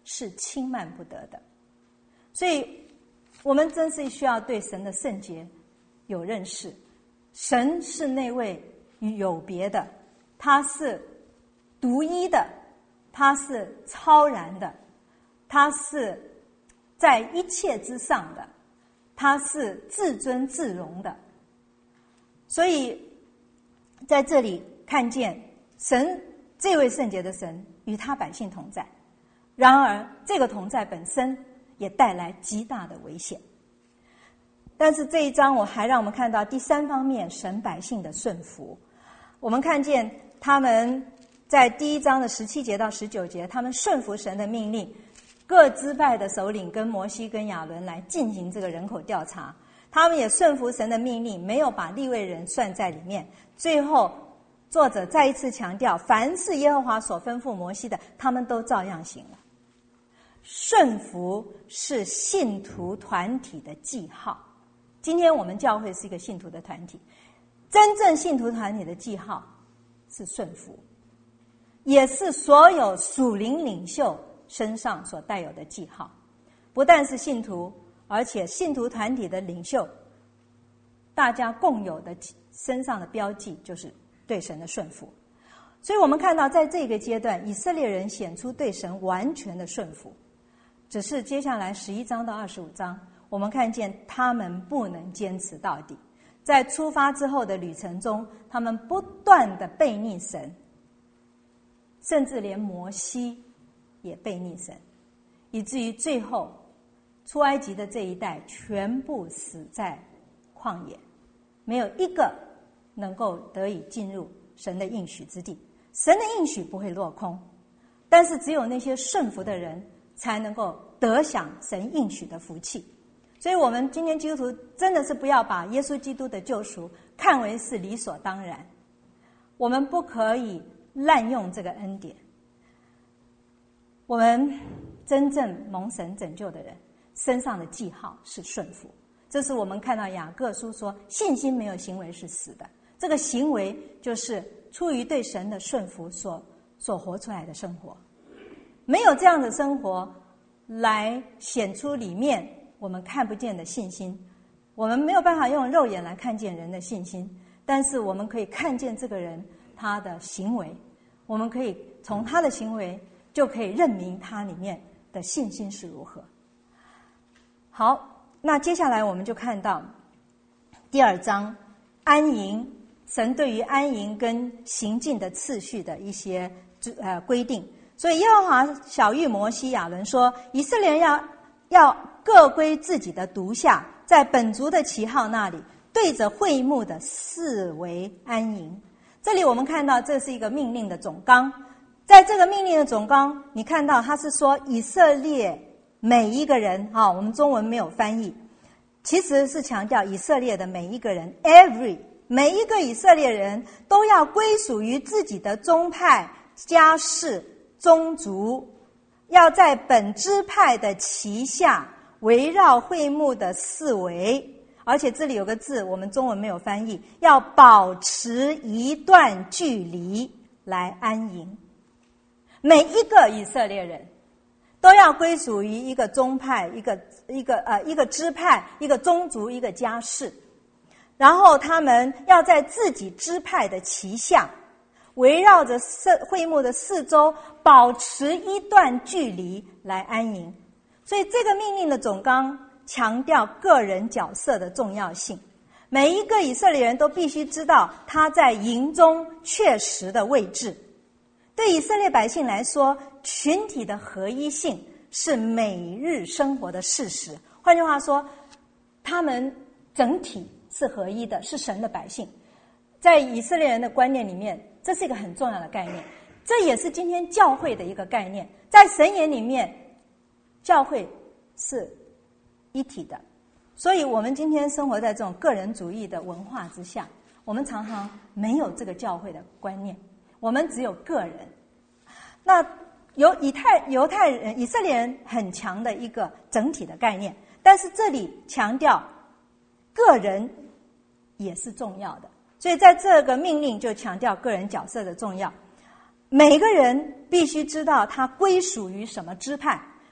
是轻慢不得的。所以我们真是需要对神的圣洁有认识。神是那位有别的，他是独一的，他是超然的，他是在一切之上的，他是至尊至荣的。所以在这里看见神这位圣洁的神与他百姓同在，然而这个同在本身也带来极大的危险。但是这一章我还让我们看到第三方面，神百姓的顺服。我们看见他们在第一章的十七节到十九节，他们顺服神的命令，各支派的首领跟摩西跟亚伦来进行这个人口调查，他们也顺服神的命令，没有把利未人算在里面。最后作者再一次强调，凡是耶和华所吩咐摩西的，他们都照样行了。顺服是信徒团体的记号。今天我们教会是一个信徒的团体，真正信徒团体的记号是顺服，也是所有属灵领袖身上所带有的记号。不但是信徒，而且信徒团体的领袖，大家共有的身上的标记就是对神的顺服。所以我们看到在这个阶段，以色列人显出对神完全的顺服。只是接下来十一章到二十五章，我们看见他们不能坚持到底。在出发之后的旅程中，他们不断的悖逆神，甚至连摩西也悖逆神，以至于最后出埃及的这一代全部死在旷野，没有一个能够得以进入神的应许之地。神的应许不会落空，但是只有那些顺服的人才能够得享神应许的福气。所以我们今天基督徒真的是不要把耶稣基督的救赎看为是理所当然，我们不可以滥用这个恩典。我们真正蒙神拯救的人身上的记号是顺服，这是我们看到雅各书说信心没有行为是死的，这个行为就是出于对神的顺服所所活出来的生活。没有这样的生活来显出里面我们看不见的信心，我们没有办法用肉眼来看见人的信心，但是我们可以看见这个人他的行为，我们可以从他的行为就可以认明他里面的信心是如何。好，那接下来我们就看到第二章安营，神对于安营跟行进的次序的一些呃规定。所以耶和华晓谕摩西亚伦说，以色列人要要各归自己的独下，在本族的旗号那里对着会幕的四围安营。这里我们看到这是一个命令的总纲，在这个命令的总纲你看到他是说以色列每一个人、哦、我们中文没有翻译，其实是强调以色列的每一个人 every 每一个以色列人都要归属于自己的宗派、家室、宗族，要在本支派的旗下围绕会幕的四围，而且这里有个字我们中文没有翻译，要保持一段距离来安营。每一个以色列人都要归属于一个宗派、一个一个呃一个支派、一个宗族、一个家室，然后他们要在自己支派的旗下围绕着会幕的四周保持一段距离来安营。所以这个命令的总纲强调个人角色的重要性，每一个以色列人都必须知道他在营中确实的位置。对以色列百姓来说，群体的合一性是每日生活的事实。换句话说，他们整体是合一的，是神的百姓。在以色列人的观念里面，这是一个很重要的概念，这也是今天教会的一个概念。在神眼里面，教会是一体的，所以我们今天生活在这种个人主义的文化之下，我们常常没有这个教会的观念，我们只有个人。那犹以太犹太人以色列人很强的一个整体的概念，但是这里强调个人也是重要的，所以在这个命令就强调个人角色的重要。每个人必须知道他归属于什么支派，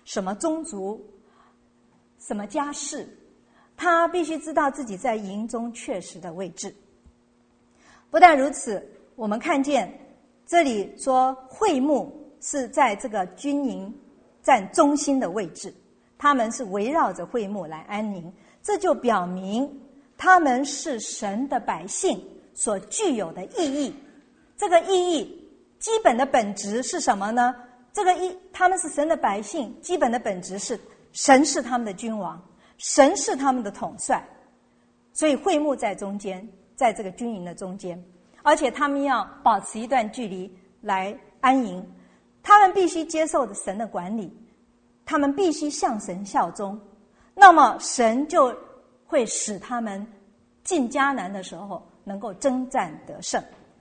什么宗族、什么家世，他必须知道自己在营中确实的位置。不但如此，我们看见这里说会幕是在这个军营占中心的位置，他们是围绕着会幕来安宁，这就表明他们是神的百姓所具有的意义。这个意义基本的本质是什么呢？这个一他们是神的百姓，基本的本质是神是他们的君王，神是他们的统帅，所以会幕在中间，在这个军营的中间，而且他们要保持一段距离来安营，他们必须接受神的管理，他们必须向神效忠，那么神就会使他们进迦南的时候能够征战得胜。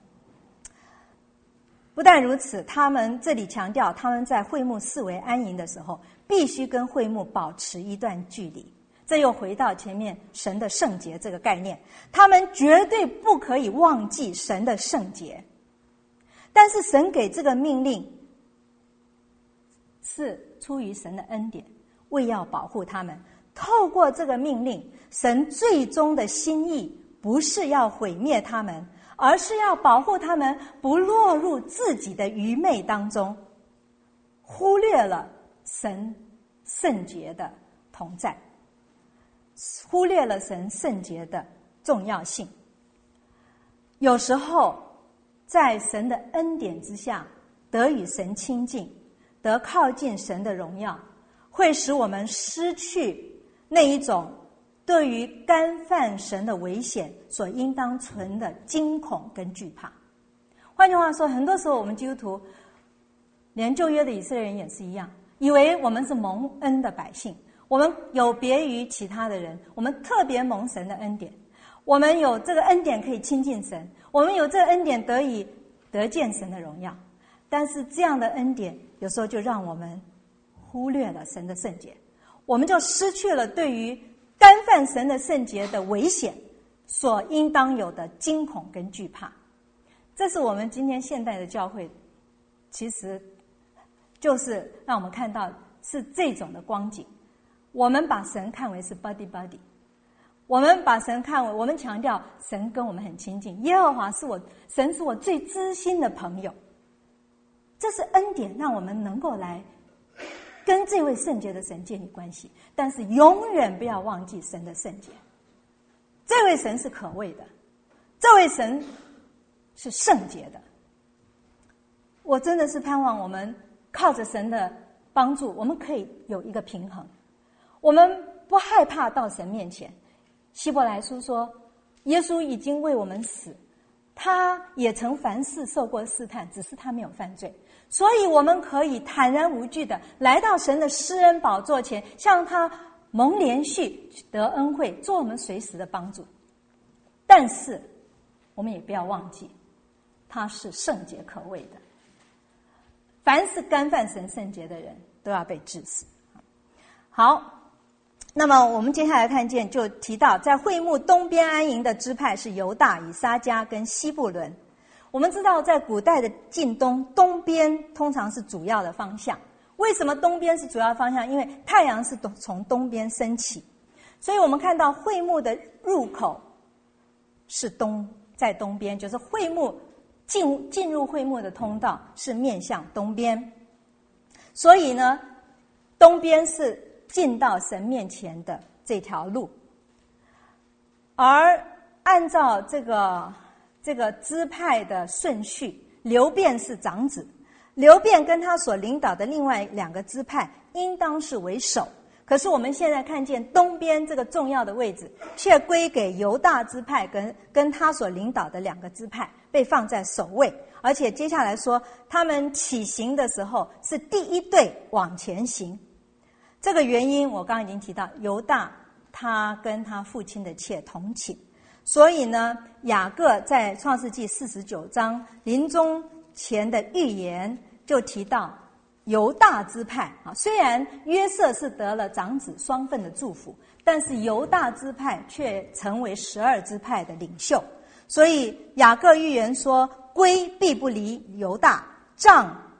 不但如此，他们这里强调他们在会幕四围安营的时候必须跟会幕保持一段距离，这又回到前面神的圣洁这个概念，他们绝对不可以忘记神的圣洁。但是神给这个命令是出于神的恩典，为要保护他们。透过这个命令，神最终的心意不是要毁灭他们，而是要保护他们不落入自己的愚昧当中，忽略了神圣洁的同在，忽略了神圣洁的重要性。有时候在神的恩典之下得与神亲近，得靠近神的荣耀，会使我们失去那一种对于干犯神的危险所应当存的惊恐跟惧怕。换句话说，很多时候我们基督徒，连旧约的以色列人也是一样，以为我们是蒙恩的百姓，我们有别于其他的人，我们特别蒙神的恩典，我们有这个恩典可以亲近神，我们有这个恩典得以得见神的荣耀。但是这样的恩典有时候就让我们忽略了神的圣洁，我们就失去了对于干犯神的圣洁的危险所应当有的惊恐跟惧怕。这是我们今天现代的教会，其实就是让我们看到是这种的光景。我们把神看为是 buddy buddy， 我们把神看为，我们强调神跟我们很亲近，耶和华是我，神是我最知心的朋友。这是恩典，让我们能够来跟这位圣洁的神建立关系，但是永远不要忘记神的圣洁。这位神是可畏的，这位神是圣洁的。我真的是盼望我们靠着神的帮助，我们可以有一个平衡，我们不害怕到神面前。希伯来书说，耶稣已经为我们死，他也曾凡事受过试探，只是他没有犯罪，所以我们可以坦然无惧的来到神的施恩宝座前，向他蒙连续得恩惠，做我们随时的帮助。但是我们也不要忘记，他是圣洁可畏的，凡是干犯神圣洁的人都要被治死。好，那么我们接下来看见，就提到在会幕东边安营的支派是犹大、以撒迦跟西布伦。我们知道在古代的近东，东边通常是主要的方向。为什么东边是主要方向？因为太阳是从东边升起，所以我们看到会幕的入口是东，在东边，就是会幕进进入会幕的通道是面向东边。所以呢，东边是进到神面前的这条路。而按照这个这个支派的顺序，流便是长子，流便跟他所领导的另外两个支派应当是为首。可是我们现在看见东边这个重要的位置却归给犹大支派跟跟他所领导的两个支派被放在首位。而且接下来说，他们起行的时候是第一队往前行。这个原因我刚刚已经提到，犹大他跟他父亲的妾同寝，所以呢，雅各在创世纪四十九章临终前的预言就提到犹大支派啊，虽然约瑟是得了长子双份的祝福，但是犹大支派却成为十二支派的领袖。所以雅各预言说，龟必不离犹大，杖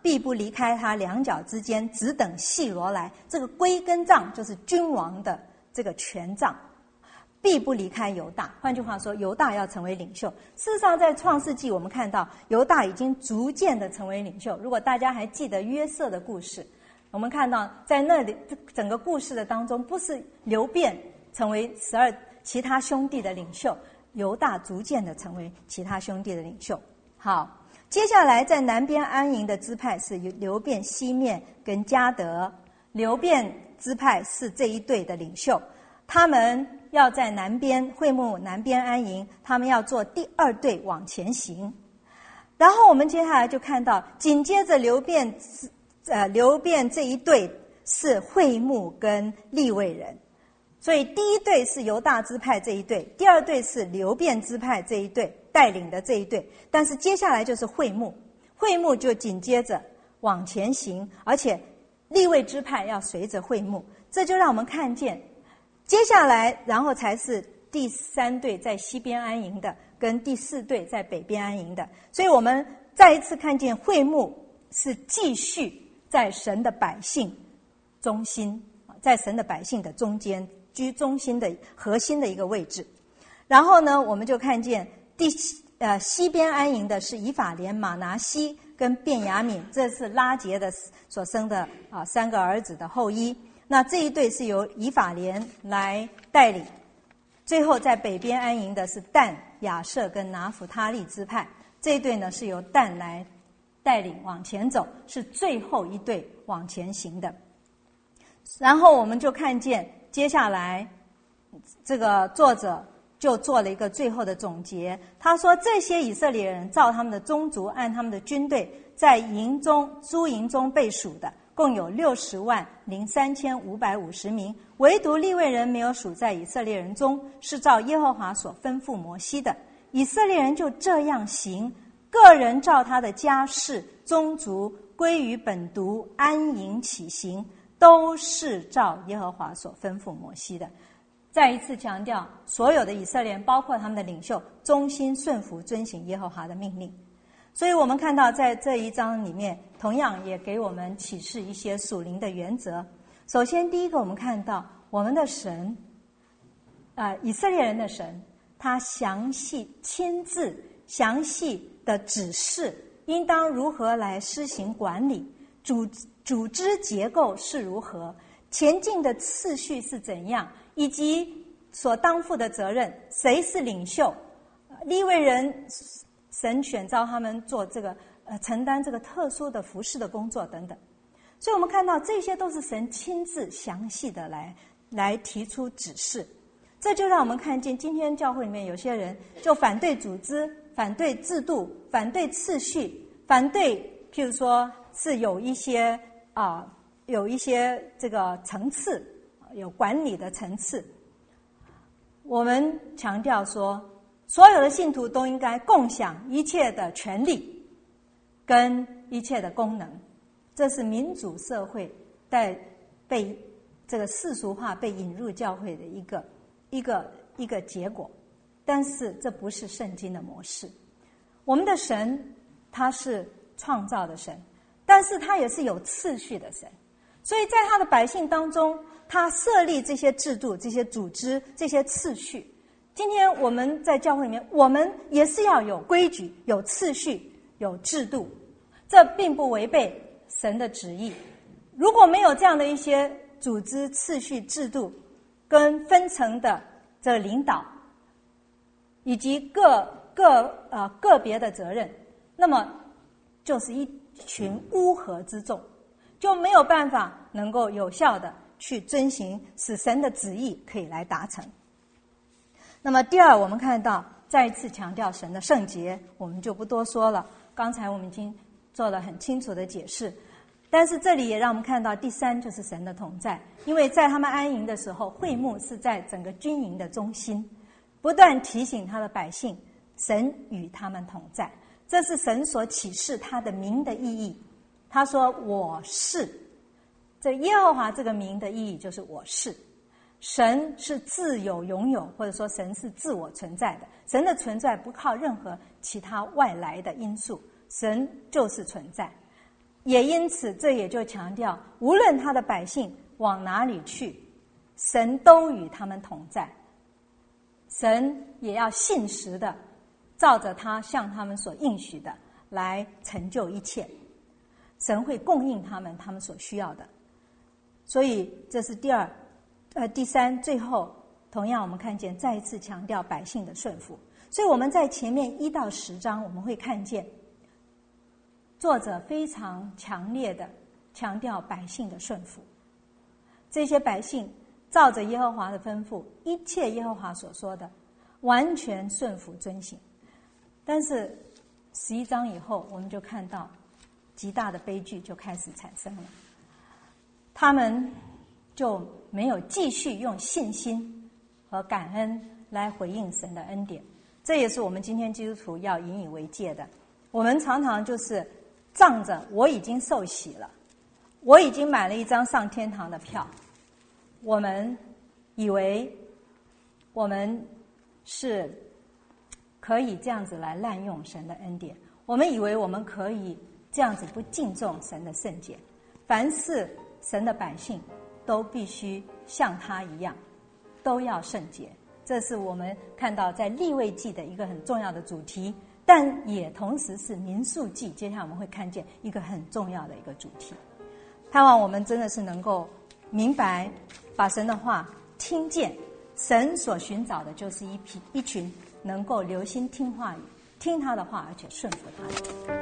必不离开他两脚之间，只等细罗来。这个归跟杖就是君王的这个权杖，必不离开犹大。换句话说，犹大要成为领袖。事实上，在创世纪我们看到犹大已经逐渐的成为领袖。如果大家还记得约瑟的故事，我们看到在那里整个故事的当中，不是流变成为十二其他兄弟的领袖，犹大逐渐的成为其他兄弟的领袖。好，接下来在南边安营的支派是流变、西面跟迦得。流变支派是这一队的领袖，他们要在南边会幕南边安营，他们要做第二队往前行。然后我们接下来就看到，紧接着流变呃，流变这一队是会幕跟利未人，所以第一队是犹大支派这一队，第二队是流变支派这一队带领的这一队，但是接下来就是会幕，会幕就紧接着往前行，而且利未支派要随着会幕，这就让我们看见接下来，然后才是第三队在西边安营的，跟第四队在北边安营的，所以我们再一次看见会幕是继续在神的百姓中心，在神的百姓的中间，居中心的核心的一个位置。然后呢，我们就看见第呃西边安营的是以法莲、马拿西跟便雅悯，这是拉结的所生的啊三个儿子的后裔。那这一队是由以法莲来带领。最后在北边安营的是但、亚设跟拿弗他利支派，这一队呢是由但来带领往前走，是最后一队往前行的。然后我们就看见接下来这个作者就做了一个最后的总结，他说这些以色列人照他们的宗族按他们的军队在营中诸营中被数的共有六十万零三千五百五十名，唯独利未人没有数在以色列人中，是照耶和华所吩咐摩西的。以色列人就这样行，个人照他的家世宗族归于本族安营起行，都是照耶和华所吩咐摩西的。再一次强调，所有的以色列人包括他们的领袖忠心顺服遵行耶和华的命令。所以我们看到在这一章里面同样也给我们启示一些属灵的原则。首先第一个，我们看到我们的神呃，以色列人的神他详细亲自详细的指示应当如何来施行管理，组组织结构是如何，前进的次序是怎样，以及所当负的责任，谁是领袖，利未人神选召他们做这个呃承担这个特殊的服事的工作等等。所以我们看到这些都是神亲自详细的来来提出指示。这就让我们看见今天教会里面有些人就反对组织，反对制度，反对次序，反对譬如说是有一些啊、呃、有一些这个层次，有管理的层次。我们强调说所有的信徒都应该共享一切的权利跟一切的功能，这是民主社会在被这个世俗化被引入教会的一个一个一个结果。但是这不是圣经的模式。我们的神他是创造的神，但是他也是有次序的神，所以在他的百姓当中，他设立这些制度、这些组织、这些次序。今天我们在教会里面，我们也是要有规矩、有次序、有制度，这并不违背神的旨意。如果没有这样的一些组织、次序、制度跟分层的这个领导，以及各各呃个别的责任，那么就是一群乌合之众，就没有办法能够有效的去遵行，使神的旨意可以来达成。那么第二，我们看到再一次强调神的圣洁，我们就不多说了，刚才我们已经做了很清楚的解释。但是这里也让我们看到第三，就是神的同在。因为在他们安营的时候，会幕是在整个军营的中心，不断提醒他的百姓神与他们同在，这是神所启示他的名的意义。他说我是，这耶和华这个名的意义就是我是。神是自有永有，或者说神是自我存在的，神的存在不靠任何其他外来的因素，神就是存在。 也因此这也就强调，无论他的百姓往哪里去，神都与他们同在，神也要信实的照着他向他们所应许的来成就一切，神会供应他们他们所需要的。所以这是第二呃，第三，最后同样我们看见再一次强调百姓的顺服。所以我们在前面一到十章我们会看见作者非常强烈的强调百姓的顺服，这些百姓照着耶和华的吩咐，一切耶和华所说的完全顺服遵行。但是十一章以后我们就看到极大的悲剧就开始产生了，他们就没有继续用信心和感恩来回应神的恩典。这也是我们今天基督徒要引以为戒的。我们常常就是仗着我已经受洗了，我已经买了一张上天堂的票，我们以为我们是可以这样子来滥用神的恩典，我们以为我们可以这样子不敬重神的圣洁。凡是神的百姓都必须像他一样，都要圣洁。这是我们看到在利未记的一个很重要的主题，但也同时是民数记接下来我们会看见一个很重要的一个主题。盼望我们真的是能够明白，把神的话听见，神所寻找的就是一批一群能够留心听话语，听他的话而且顺服他的。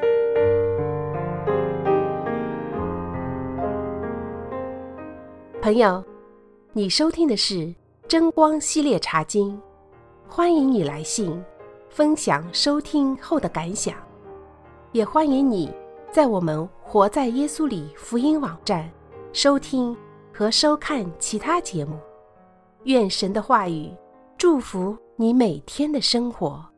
朋友，你收听的是真光系列茶经，欢迎你来信分享收听后的感想，也欢迎你在我们活在耶稣里福音网站收听和收看其他节目。愿神的话语祝福你每天的生活。